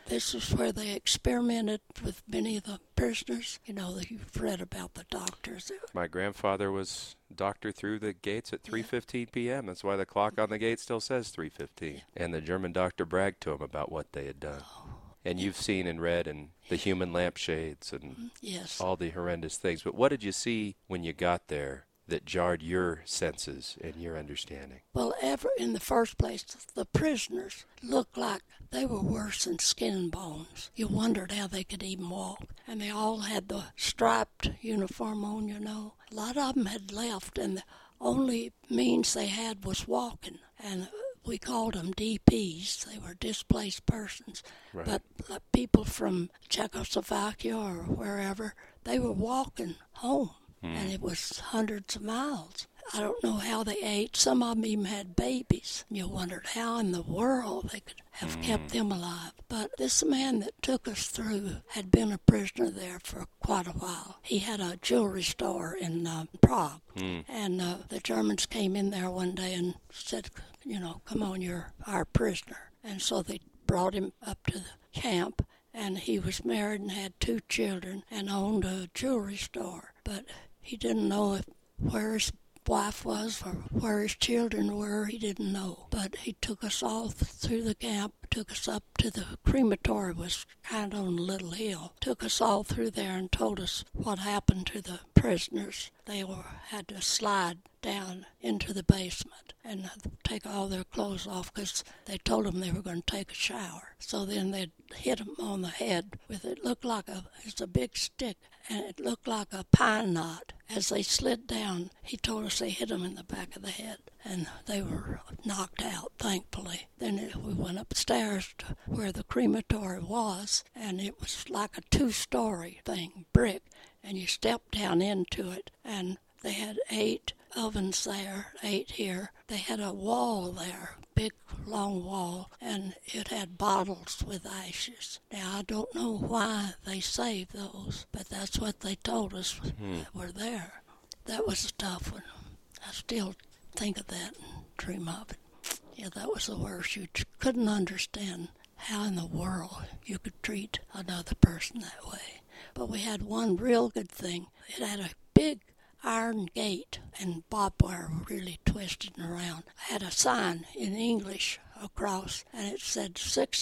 This is where they experimented with many of the prisoners. You know, you've read about the doctors. My grandfather was doctored through the gates at 3:15 p.m. That's why the clock on the gate still says 3:15. And the German doctor bragged to him about what they had done. And you've seen and read and the human lampshades and Yes. all the horrendous things. But what did you see when you got there that jarred your senses and your understanding? Well, in the first place, the prisoners looked like they were worse than skin and bones. You wondered how they could even walk. And they all had the striped uniform on, you know. A lot of them had left, and the only means they had was walking. And we called them DPs. They were displaced persons. Right. But people from Czechoslovakia or wherever, they were walking home. And it was hundreds of miles. I don't know how they ate. Some of them even had babies. You wondered how in the world they could have kept them alive. But this man that took us through had been a prisoner there for quite a while. He had a jewelry store in Prague. And the Germans came in there one day and said, you know, come on, you're our prisoner. And so they brought him up to the camp. And he was married and had 2 children and owned a jewelry store. But he didn't know where his wife was or where his children were. He didn't know. But he took us all through the camp, took us up to the crematory, was kind of on a little hill, took us all through there and told us what happened to the prisoners. They had to slide down into the basement and take all their clothes off because they told them they were going to take a shower. So then they'd hit them on the head with it looked like it's a big stick, and it looked like a pine knot. As they slid down, he told us they hit them in the back of the head, and they were knocked out, thankfully. Then we went upstairs to where the crematory was, and it was like a 2-story thing, brick, and you stepped down into it, and they had 8 ovens there, 8 here. They had a wall there, big long wall, and it had bottles with ashes. Now, I don't know why they saved those, but that's what they told us were there. That was a tough one. I still think of that and dream of it. Yeah, that was the worst. You couldn't understand how in the world you could treat another person that way. But we had one real good thing. It had a big iron gate and barbed wire really twisted around. I had a sign in English across, and it said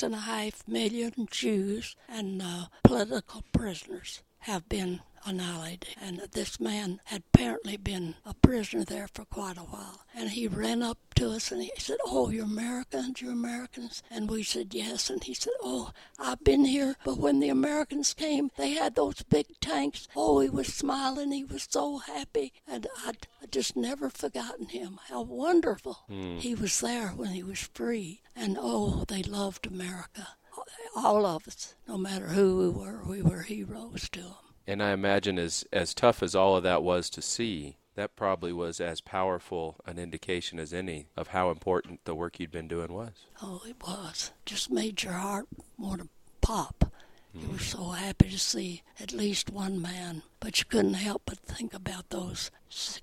6.5 million Jews and political prisoners have been annihilated. And this man had apparently been a prisoner there for quite a while. And he ran up to us and he said, "Oh, you're Americans, you're Americans?" And we said, "Yes." And he said, "Oh, I've been here, but when the Americans came, they had those big tanks." Oh, he was smiling. He was so happy. And I just never forgotten him. How wonderful. He was there when he was free. And oh, they loved America. All of us, no matter who we were heroes to them. And I imagine as tough as all of that was to see, that probably was as powerful an indication as any of how important the work you'd been doing was. Oh, it was. Just made your heart want to pop. You were so happy to see at least one man, but you couldn't help but think about those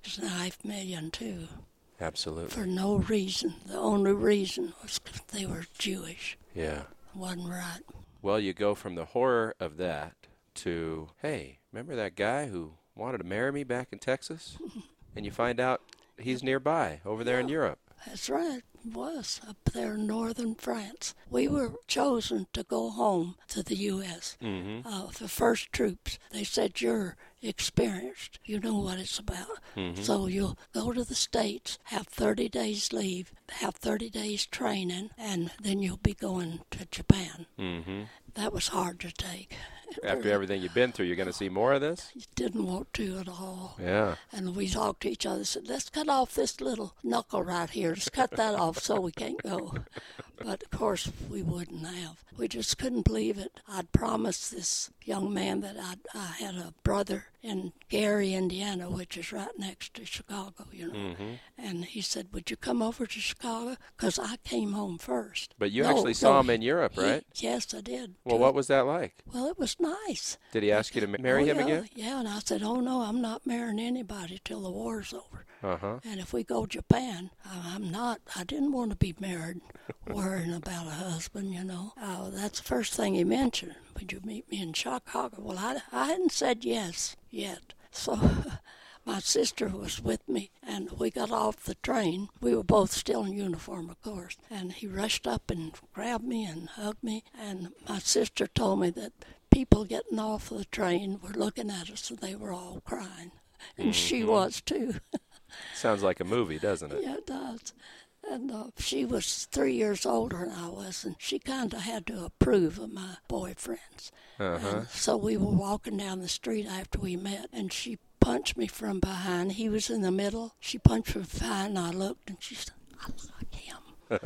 6.5 million, too. Absolutely. For no reason. The only reason was 'cause they were Jewish. Yeah. Wasn't right. Well, you go from the horror of that to, hey, remember that guy who wanted to marry me back in Texas? And you find out he's nearby, over there in Europe. That's right. It was up there in northern France. We were chosen to go home to the U.S. The first troops. They said, "You're experienced. You know what it's about. So you'll go to the States, have 30 days leave, have 30 days training, and then you'll be going to Japan." That was hard to take. After everything you've been through, you're going to see more of this? Didn't want to at all. Yeah. And we talked to each other, said, "Let's cut off this little knuckle right here. Let's cut that off so we can't go." But, of course, we wouldn't have. We just couldn't believe it. I'd promised this young man that I had a brother in Gary, Indiana, which is right next to Chicago, you know. And he said, "Would you come over to Chicago?" Because I came home first. But you actually saw him in Europe, right? Yes, I did. Well, what was that like? Well, it was nice. Did he ask you to marry him again? Yeah, and I said, "Oh, no, I'm not marrying anybody till the war's over. Uh-huh. And if we go to Japan, I didn't want to be married where worrying about a husband, you know. That's the first thing he mentioned. Would you meet me in Chicago? Well, I hadn't said yes yet. So my sister was with me, and we got off the train. We were both still in uniform, of course. And he rushed up and grabbed me and hugged me. And my sister told me that people getting off the train were looking at us, and they were all crying. And she was, too. Sounds like a movie, doesn't it? Yeah, it does. And she was 3 years older than I was, and she kind of had to approve of my boyfriends. And so we were walking down the street after we met, and she punched me from behind. He was in the middle. She punched from behind, and I looked, and she said, I like him.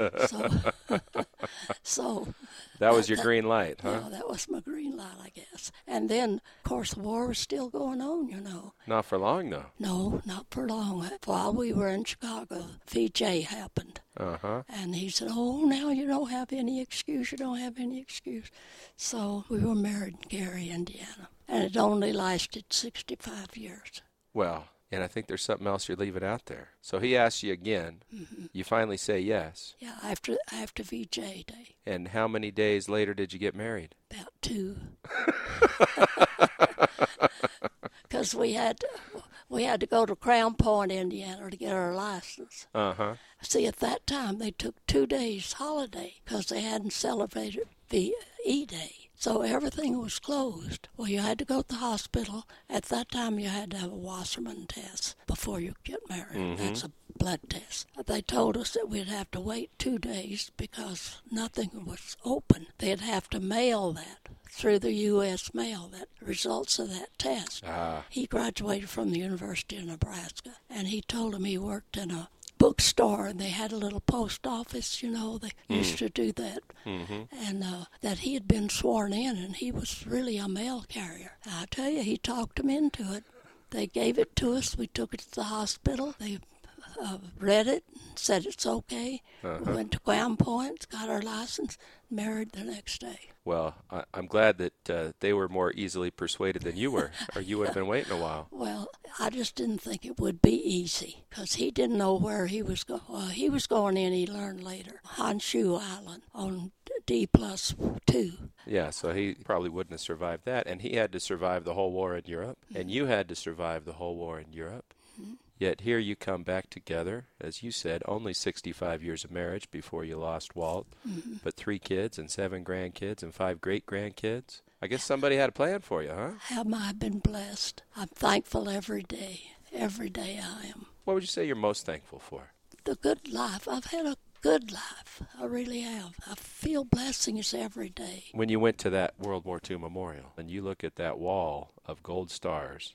So that was your green light, huh? Yeah, that was my green light, I guess. And then, of course, the war was still going on, you know. Not for long, though. No, not for long. While we were in Chicago, VJ happened. Uh-huh. And he said, oh, now you don't have any excuse. You don't have any excuse. So we were married in Gary, Indiana. And it only lasted 65 years. Well, and I think there's something else you're leaving out there. So he asked you again. Mm-hmm. You finally say yes. Yeah, after VJ Day. And how many days later did you get married? About 2. Because we had to go to Crown Point, Indiana, to get our license. Uh-huh. See, at that time, they took 2 days holiday because they hadn't celebrated the E-Day. So everything was closed. Well, you had to go to the hospital. At that time, you had to have a Wasserman test before you get married. Mm-hmm. That's a blood test. They told us that we'd have to wait 2 days because nothing was open. They'd have to mail that through the U.S. mail, that results of that test. He graduated from the University of Nebraska, and he told him he worked in a bookstore, and they had a little post office, you know, they used to do that, and that he had been sworn in, and he was really a mail carrier. I tell you, he talked him into it. They gave it to us. We took it to the hospital. They read it, said it's okay. We went to Crown Point, got our license, married the next day. Well, I'm glad that they were more easily persuaded than you were, or you would have been waiting a while. Well, I just didn't think it would be easy, because he didn't know where he was going. He was going in, he learned later, Honshu Island on D+2. Yeah, so he probably wouldn't have survived that, and he had to survive the whole war in Europe, and you had to survive the whole war in Europe. Yet here you come back together, as you said, only 65 years of marriage before you lost Walt, but 3 kids and 7 grandkids and 5 great-grandkids. I guess somebody had a plan for you, huh? Have I been blessed? I'm thankful every day. Every day I am. What would you say you're most thankful for? The good life. I've had a good life. I really have. I feel blessings every day. When you went to that World War II memorial and you look at that wall of gold stars,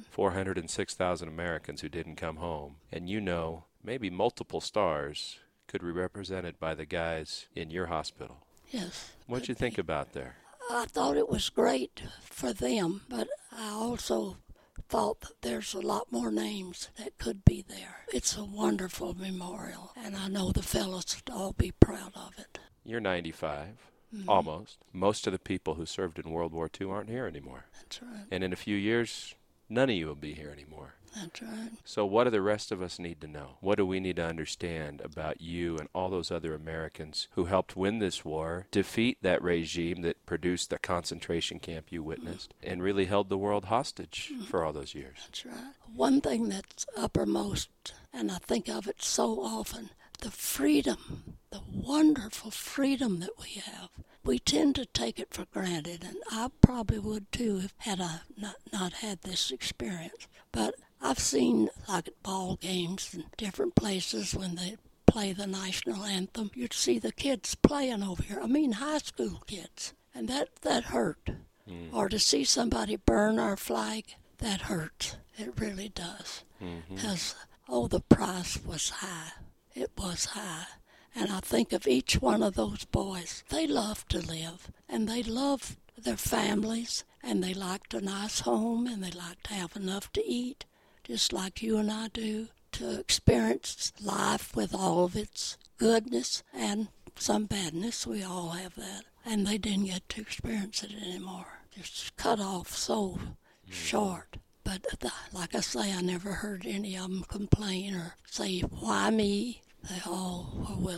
406,000 Americans who didn't come home, and you know maybe multiple stars could be represented by the guys in your hospital. Yes. What'd you think about there? I thought it was great for them, but I also thought that there's a lot more names that could be there. It's a wonderful memorial, and I know the fellows would all be proud of it. You're 95, almost. Most of the people who served in World War II aren't here anymore. That's right. And in a few years, none of you will be here anymore. That's right. So what do the rest of us need to know? What do we need to understand about you and all those other Americans who helped win this war, defeat that regime that produced the concentration camp you witnessed, and really held the world hostage for all those years? That's right. One thing that's uppermost, and I think of it so often, the freedom, the wonderful freedom that we have. We tend to take it for granted, and I probably would too if had I not had this experience. But I've seen, like at ball games and different places when they play the national anthem, you'd see the kids playing over here. I mean, high school kids. And that hurt. Or to see somebody burn our flag, that hurts. It really does. Because, the price was high. It was high. And I think of each one of those boys. They love to live, and they love their families, and they liked a nice home, and they like to have enough to eat, just like you and I do, to experience life with all of its goodness and some badness. We all have that. And they didn't get to experience it anymore. Just cut off so short. But like I say, I never heard any of them complain or say, why me? They all were willing.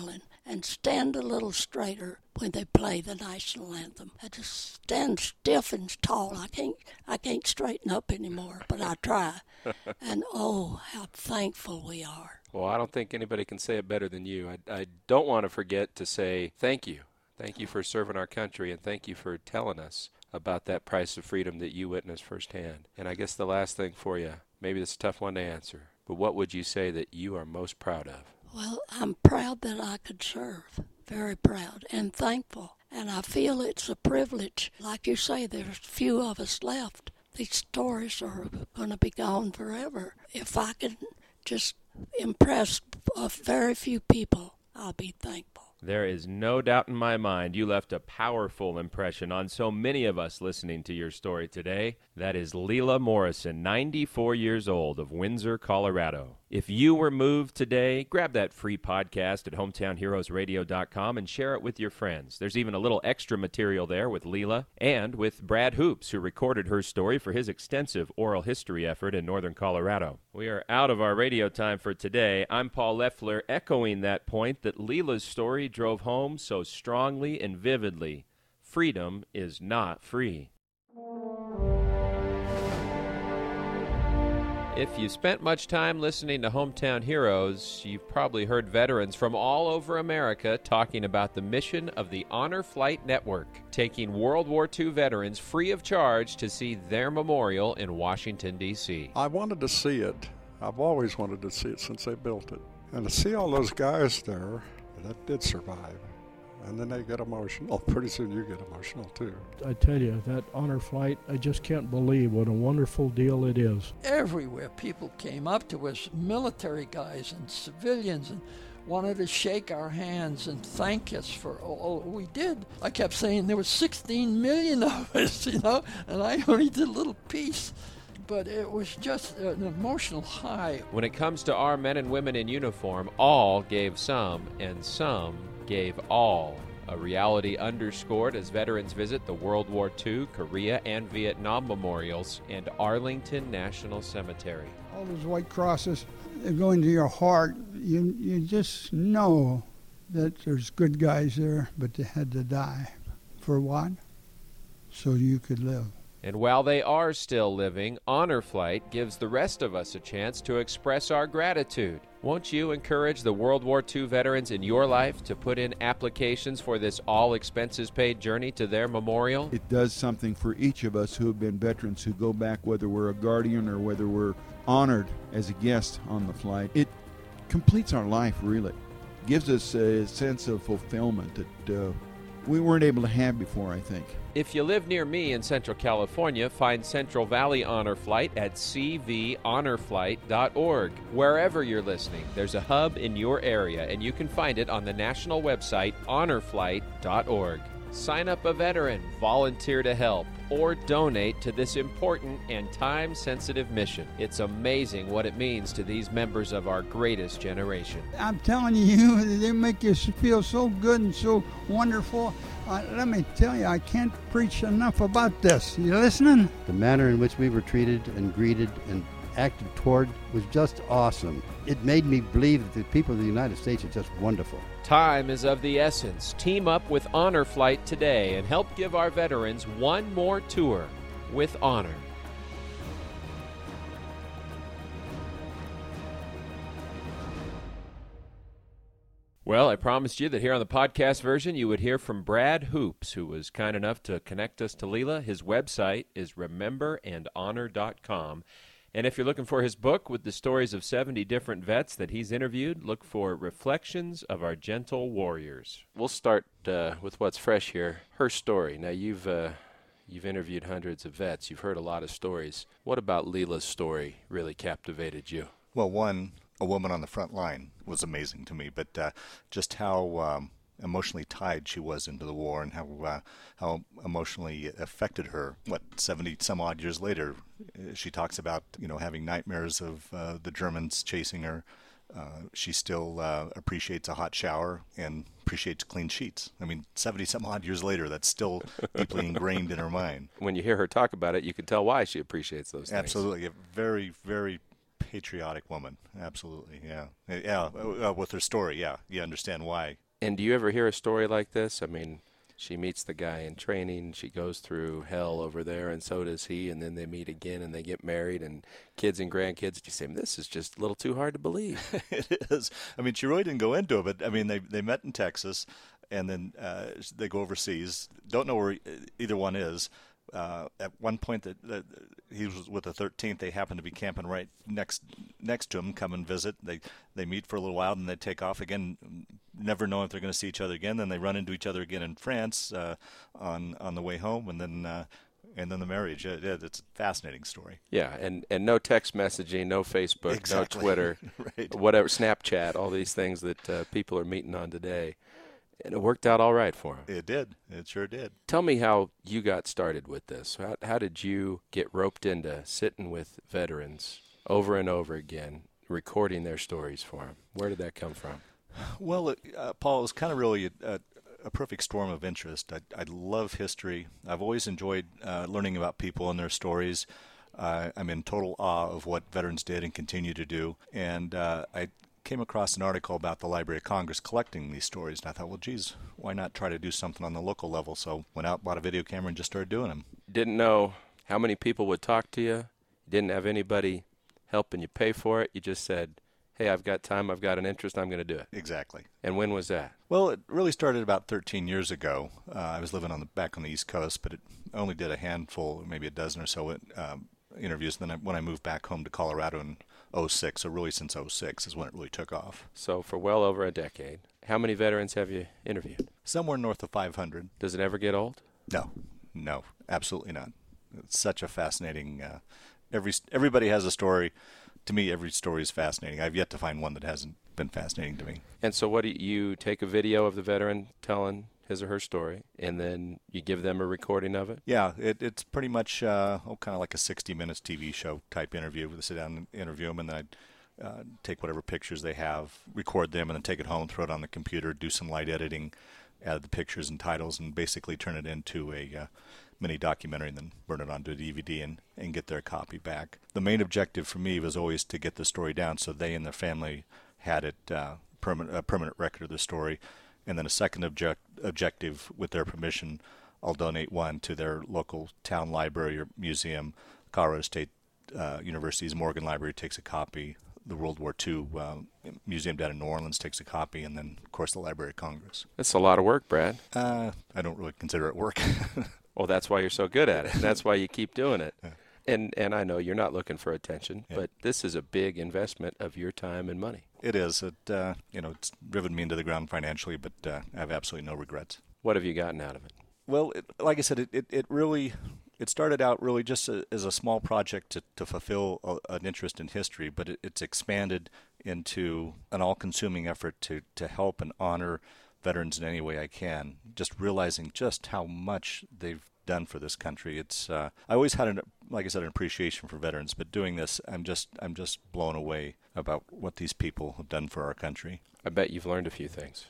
and stand a little straighter when they play the national anthem. I just stand stiff and tall. I can't straighten up anymore, but I try. And oh, how thankful we are. Well, I don't think anybody can say it better than you. I don't want to forget to say thank you. Thank you for serving our country, and thank you for telling us about that price of freedom that you witnessed firsthand. And I guess the last thing for you, maybe it's a tough one to answer, but what would you say that you are most proud of? Well, I'm proud that I could serve. Very proud and thankful. And I feel it's a privilege. Like you say, there's few of us left. These stories are going to be gone forever. If I can just impress a very few people, I'll be thankful. There is no doubt in my mind you left a powerful impression on so many of us listening to your story today. That is Leila Morrison, 94 years old, of Windsor, Colorado. If you were moved today, grab that free podcast at hometownheroesradio.com and share it with your friends. There's even a little extra material there with Leila and with Brad Hoops, who recorded her story for his extensive oral history effort in northern Colorado. We are out of our radio time for today. I'm Paul Leffler, echoing that point that Leila's story drove home so strongly and vividly. Freedom is not free. If you spent much time listening to Hometown Heroes, you've probably heard veterans from all over America talking about the mission of the Honor Flight Network, taking World War II veterans free of charge to see their memorial in Washington, D.C. I wanted to see it. I've always wanted to see it since they built it. And to see all those guys there that did survive, and then they get emotional. Pretty soon you get emotional too. I tell you, that honor flight, I just can't believe what a wonderful deal it is. Everywhere people came up to us, military guys and civilians, and wanted to shake our hands and thank us for all we did. I kept saying there were 16 million of us, and I only did a little piece. But it was just an emotional high. When it comes to our men and women in uniform, all gave some, and some gave all. A reality underscored as veterans visit the World War II, Korea, and Vietnam memorials and Arlington National Cemetery. All those white crosses, they go into your heart. You just know that there's good guys there, but they had to die. For what? So you could live. And while they are still living, Honor Flight gives the rest of us a chance to express our gratitude. Won't you encourage the World War II veterans in your life to put in applications for this all-expenses-paid journey to their memorial? It does something for each of us who have been veterans who go back, whether we're a guardian or whether we're honored as a guest on the flight. It completes our life, really. Gives us a sense of fulfillment that we weren't able to have before, I think. If you live near me in Central California, find Central Valley Honor Flight at cvhonorflight.org. Wherever you're listening, there's a hub in your area, and you can find it on the national website, honorflight.org. Sign up a veteran, volunteer to help, or donate to this important and time-sensitive mission. It's amazing what it means to these members of our greatest generation. I'm telling you, they make you feel so good and so wonderful. Let me tell you, I can't preach enough about this. You listening? The manner in which we were treated and greeted and acted toward was just awesome. It made me believe that the people of the United States are just wonderful. Time is of the essence. Team up with Honor Flight today and help give our veterans one more tour with honor. Well, I promised you that here on the podcast version you would hear from Brad Hoops, who was kind enough to connect us to Leila. His website is rememberandhonor.com. And if you're looking for his book with the stories of 70 different vets that he's interviewed, look for Reflections of Our Gentle Warriors. We'll start with what's fresh here. Her story. Now, you've interviewed hundreds of vets. You've heard a lot of stories. What about Leila's story really captivated you? Well, one, a woman on the front line was amazing to me, but just how emotionally tied she was into the war and how emotionally it affected her. 70 some odd years later, she talks about having nightmares of the Germans chasing her. She still appreciates a hot shower and appreciates clean sheets. I mean, 70 some odd years later, that's still deeply ingrained in her mind. When you hear her talk about it, you can tell why she appreciates those things. Absolutely, a very, very patriotic woman. Absolutely, yeah. With her story, yeah, you understand why And do you ever hear a story like this? I mean, she meets the guy in training, she goes through hell over there, and so does he, and then they meet again and they get married and kids and grandkids. You say, this is just a little too hard to believe. It is. I mean, she really didn't go into it, but I mean, they met in Texas, and then they go overseas. Don't know where either one is. At one point that he was with the 13th, they happen to be camping right next to him, come and visit. They meet for a little while, and they take off again, never knowing if they're going to see each other again. Then they run into each other again in France on the way home, and then the marriage. It's a fascinating story. Yeah, and no text messaging, no Facebook, exactly. No Twitter, right. Whatever, Snapchat, all these things that people are meeting on today. And it worked out all right for him. It did. It sure did. Tell me how you got started with this. How did you get roped into sitting with veterans over and over again, recording their stories for them? Where did that come from? Well, Paul, it was kind of really a perfect storm of interest. I love history. I've always enjoyed learning about people and their stories. I'm in total awe of what veterans did and continue to do. And I came across an article about the Library of Congress collecting these stories, and I thought, well, geez, why not try to do something on the local level? So went out, bought a video camera, and just started doing them. Didn't know how many people would talk to you. Didn't have anybody helping you pay for it. You just said, hey, I've got time, I've got an interest, I'm going to do it. Exactly. And when was that? Well, it really started about 13 years ago. I was living back on the East Coast, but it only did a handful, maybe a dozen or so interviews. And then when I moved back home to Colorado in 06, so really since 06 is when it really took off. So for well over a decade. How many veterans have you interviewed? Somewhere north of 500. Does it ever get old? No, absolutely not. It's such a fascinating, everybody has a story. To me, every story is fascinating. I've yet to find one that hasn't been fascinating to me. And so what do you take a video of the veteran telling his or her story, and then you give them a recording of it? Yeah, it's pretty much kind of like a 60 minutes TV show type interview. We sit down and interview them, and then I'd take whatever pictures they have, record them, and then take it home, throw it on the computer, do some light editing, add the pictures and titles, and basically turn it into a mini documentary, and then burn it onto a DVD and get their copy back. The main objective for me was always to get the story down so they and their family had it a permanent record of the story. And then a second objective, with their permission, I'll donate one to their local town library or museum. Colorado State University's Morgan Library takes a copy. The World War II Museum down in New Orleans takes a copy. And then, of course, the Library of Congress. That's a lot of work, Brad. I don't really consider it work. Well, that's why you're so good at it. That's why you keep doing it. And I know you're not looking for attention, but this is a big investment of your time and money. It is. It's driven me into the ground financially, but I have absolutely no regrets. What have you gotten out of it? Well, like I said, it started out really just as a small project to fulfill an interest in history, but it's expanded into an all-consuming effort to help and honor veterans in any way I can. Just realizing just how much they've done for this country. I always had an appreciation for veterans, but doing this, I'm just blown away about what these people have done for our country. I bet you've learned a few things.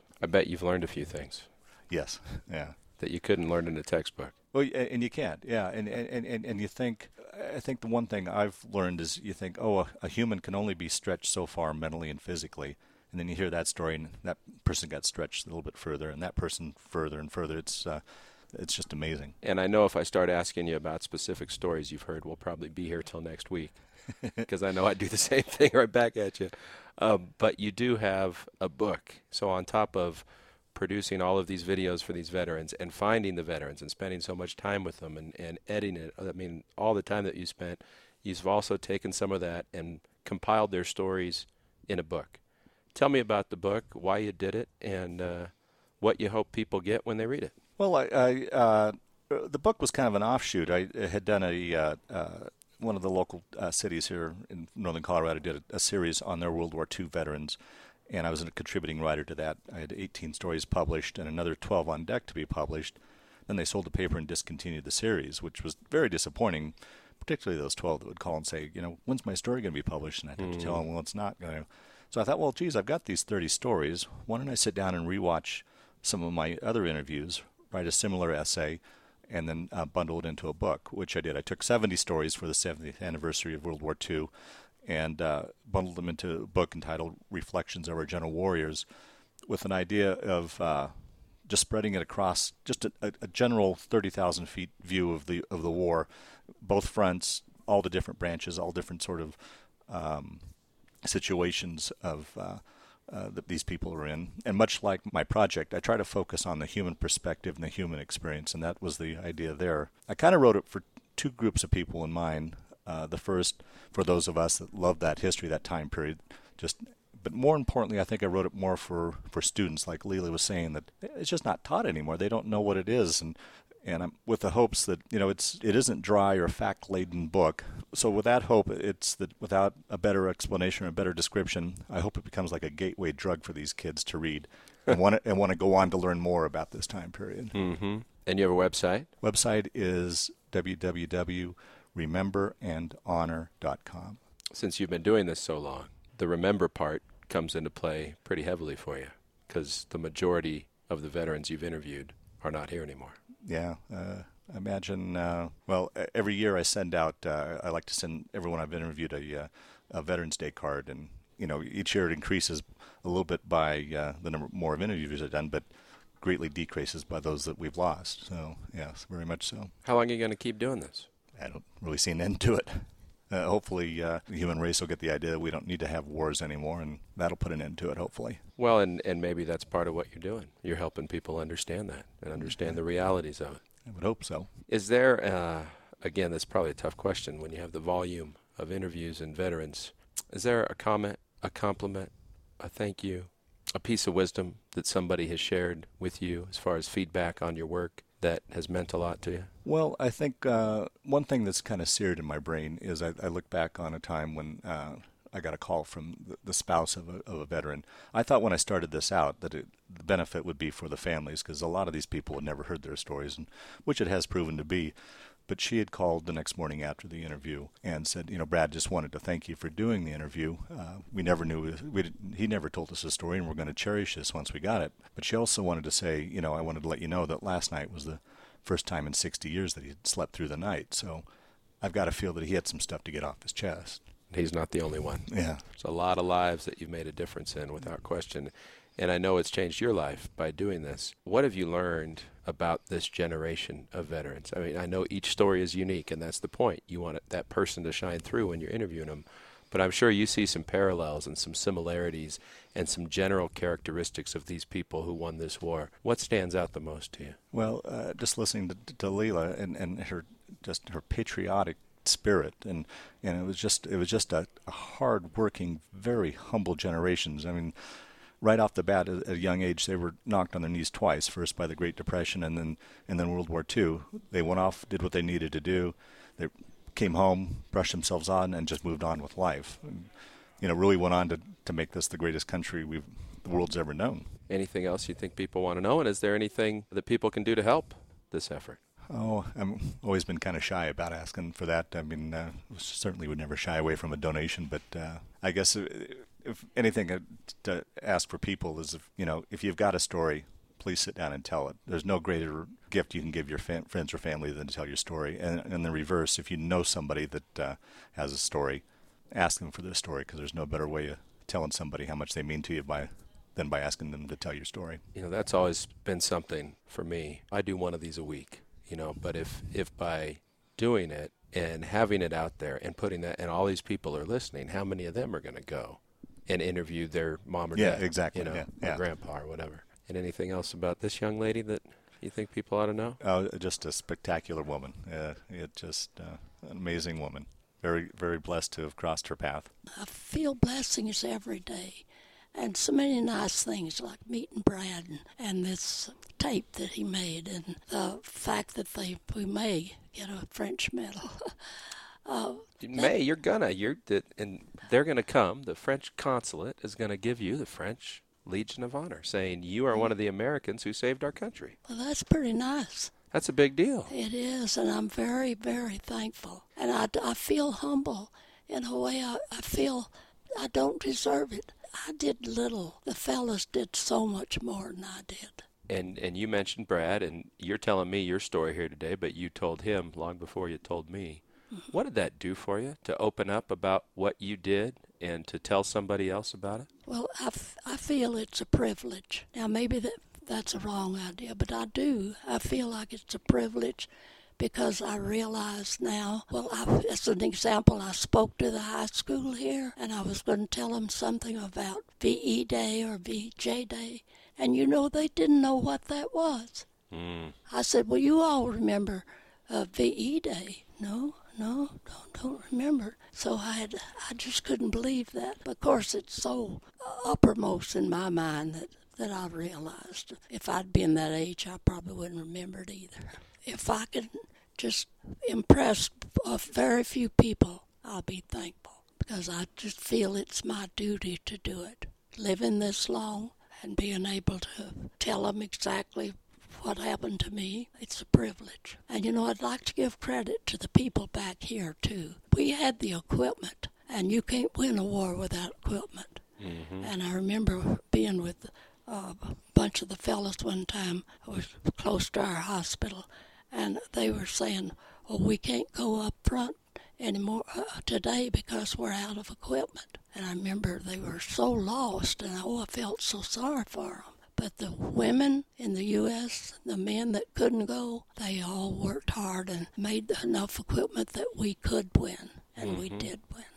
Yes, yeah. That you couldn't learn in a textbook. Well, and you can't, yeah. And you think, I think the one thing I've learned is you think, a human can only be stretched so far mentally and physically. And then you hear that story, and that person got stretched a little bit further, and that person further and further. It's just amazing. And I know if I start asking you about specific stories you've heard, we'll probably be here till next week, because I know I do the same thing right back at you. But you do have a book. So on top of producing all of these videos for these veterans and finding the veterans and spending so much time with them and editing it, I mean, all the time that you spent, you've also taken some of that and compiled their stories in a book. Tell me about the book, why you did it, and what you hope people get when they read it. Well, the book was kind of an offshoot. I had done one of the local cities here in northern Colorado did a series on their World War II veterans, and I was a contributing writer to that. I had 18 stories published and another 12 on deck to be published. Then they sold the paper and discontinued the series, which was very disappointing, particularly those 12 that would call and say, when's my story going to be published? And I'd have to tell them, well, it's not going to. So I thought, well, geez, I've got these 30 stories. Why don't I sit down and rewatch some of my other interviews, write a similar essay, and then bundle it into a book, which I did. I took 70 stories for the 70th anniversary of World War II and bundled them into a book entitled Reflections of Our Gentle Warriors, with an idea of just spreading it across just a general 30,000 feet view of the war, both fronts, all the different branches, all different sort of situations of that these people are in. And much like my project, I try to focus on the human perspective and the human experience, and that was the idea there. I kind of wrote it for two groups of people in mind. The first, for those of us that love that history, that time period, but more importantly, I think I wrote it more for students, like Leila was saying, that it's just not taught anymore. They don't know what it is, and I'm with the hopes that it isn't dry or fact-laden book. So with that hope, it's that without a better explanation or a better description, I hope it becomes like a gateway drug for these kids to read and want to go on to learn more about this time period. Mm-hmm. And you have a website? Website is www.rememberandhonor.com. Since you've been doing this so long, the remember part comes into play pretty heavily for you, because the majority of the veterans you've interviewed are not here anymore. Yeah, I imagine. Every year I send out. I like to send everyone I've interviewed a Veterans Day card, and each year it increases a little bit by the number more of interviews I've done, but greatly decreases by those that we've lost. So yes, very much so. How long are you going to keep doing this? I don't really see an end to it. Hopefully the human race will get the idea that we don't need to have wars anymore, and that'll put an end to it, hopefully. Well, and maybe that's part of what you're doing. You're helping people understand that and understand the realities of it. I would hope so. Is there, again, that's probably a tough question when you have the volume of interviews and veterans, is there a comment, a compliment, a thank you, a piece of wisdom that somebody has shared with you as far as feedback on your work that has meant a lot to you? Well, I think one thing that's kind of seared in my brain is I look back on a time when I got a call from the spouse of a veteran. I thought when I started this out that the benefit would be for the families, because a lot of these people had never heard their stories, and which it has proven to be. But she had called the next morning after the interview and said, Brad just wanted to thank you for doing the interview. We never knew, he never told us his story, and we're going to cherish this once we got it. But she also wanted to say, I wanted to let you know that last night was the first time in 60 years that he had slept through the night. So I've got to feel that he had some stuff to get off his chest. He's not the only one. Yeah. There's a lot of lives that you've made a difference in, without question. And I know it's changed your life by doing this. What have you learned about this generation of veterans? I mean, I know each story is unique, and that's the point. You want that person to shine through when you're interviewing them. But I'm sure you see some parallels and some similarities and some general characteristics of these people who won this war. What stands out the most to you? Well, just listening to Leila and her patriotic spirit, and it was just a hard-working, very humble generations. I mean, right off the bat, at a young age, they were knocked on their knees twice. First by the Great Depression, and then World War II. They went off, did what they needed to do. They came home, brushed themselves on, and just moved on with life. And, really went on to make this the greatest country the world's ever known. Anything else you think people want to know? And is there anything that people can do to help this effort? Oh, I've always been kind of shy about asking for that. I mean, certainly would never shy away from a donation, but I guess if anything to ask for people is if you've got a story, please sit down and tell it. There's no greater gift you can give your friends or family than to tell your story. And in the reverse, if you know somebody that has a story, ask them for their story, because there's no better way of telling somebody how much they mean to you than by asking them to tell your story. That's always been something for me. I do one of these a week, but if by doing it and having it out there and putting that, and all these people are listening, how many of them are going to go and interview their mom or dad? Yeah, exactly. Or grandpa or whatever. And anything else about this young lady that you think people ought to know? Oh, just a spectacular woman. Just an amazing woman. Very, very blessed to have crossed her path. I feel blessings every day, and so many nice things like meeting Brad and this tape that he made, and the fact that we may get a French medal. You're gonna. And they're gonna come. The French consulate is gonna give you the French Legion of Honor, saying you are one of the Americans who saved our country. Well, that's pretty nice. That's a big deal. It is, and I'm very, very thankful. And I feel humble in a way. I feel I don't deserve it. I did little. The fellas did so much more than I did. And you mentioned Brad, and you're telling me your story here today, but you told him long before you told me. Mm-hmm. What did that do for you, to open up about what you did and to tell somebody else about it? Well, I feel it's a privilege. Now, maybe that's a wrong idea, but I do. I feel like it's a privilege because I realize now, well, as an example, I spoke to the high school here, and I was going to tell them something about VE Day or VJ Day, and they didn't know what that was. I said, well, you all remember VE Day. No, don't remember. So I just couldn't believe that. Of course, it's so uppermost in my mind that I realized if I'd been that age, I probably wouldn't remember it either. If I could just impress a very few people, I'll be thankful, because I just feel it's my duty to do it. Living this long and being able to tell them exactly what happened to me, it's a privilege. And I'd like to give credit to the people back here too. We had the equipment, and you can't win a war without equipment. Mm-hmm. And I remember being with a bunch of the fellows one time who was close to our hospital, and they were saying, well, we can't go up front anymore today because we're out of equipment. And I remember they were so lost, and I felt so sorry for them. But the women in the U.S., the men that couldn't go, they all worked hard and made enough equipment that we could win, and we did win.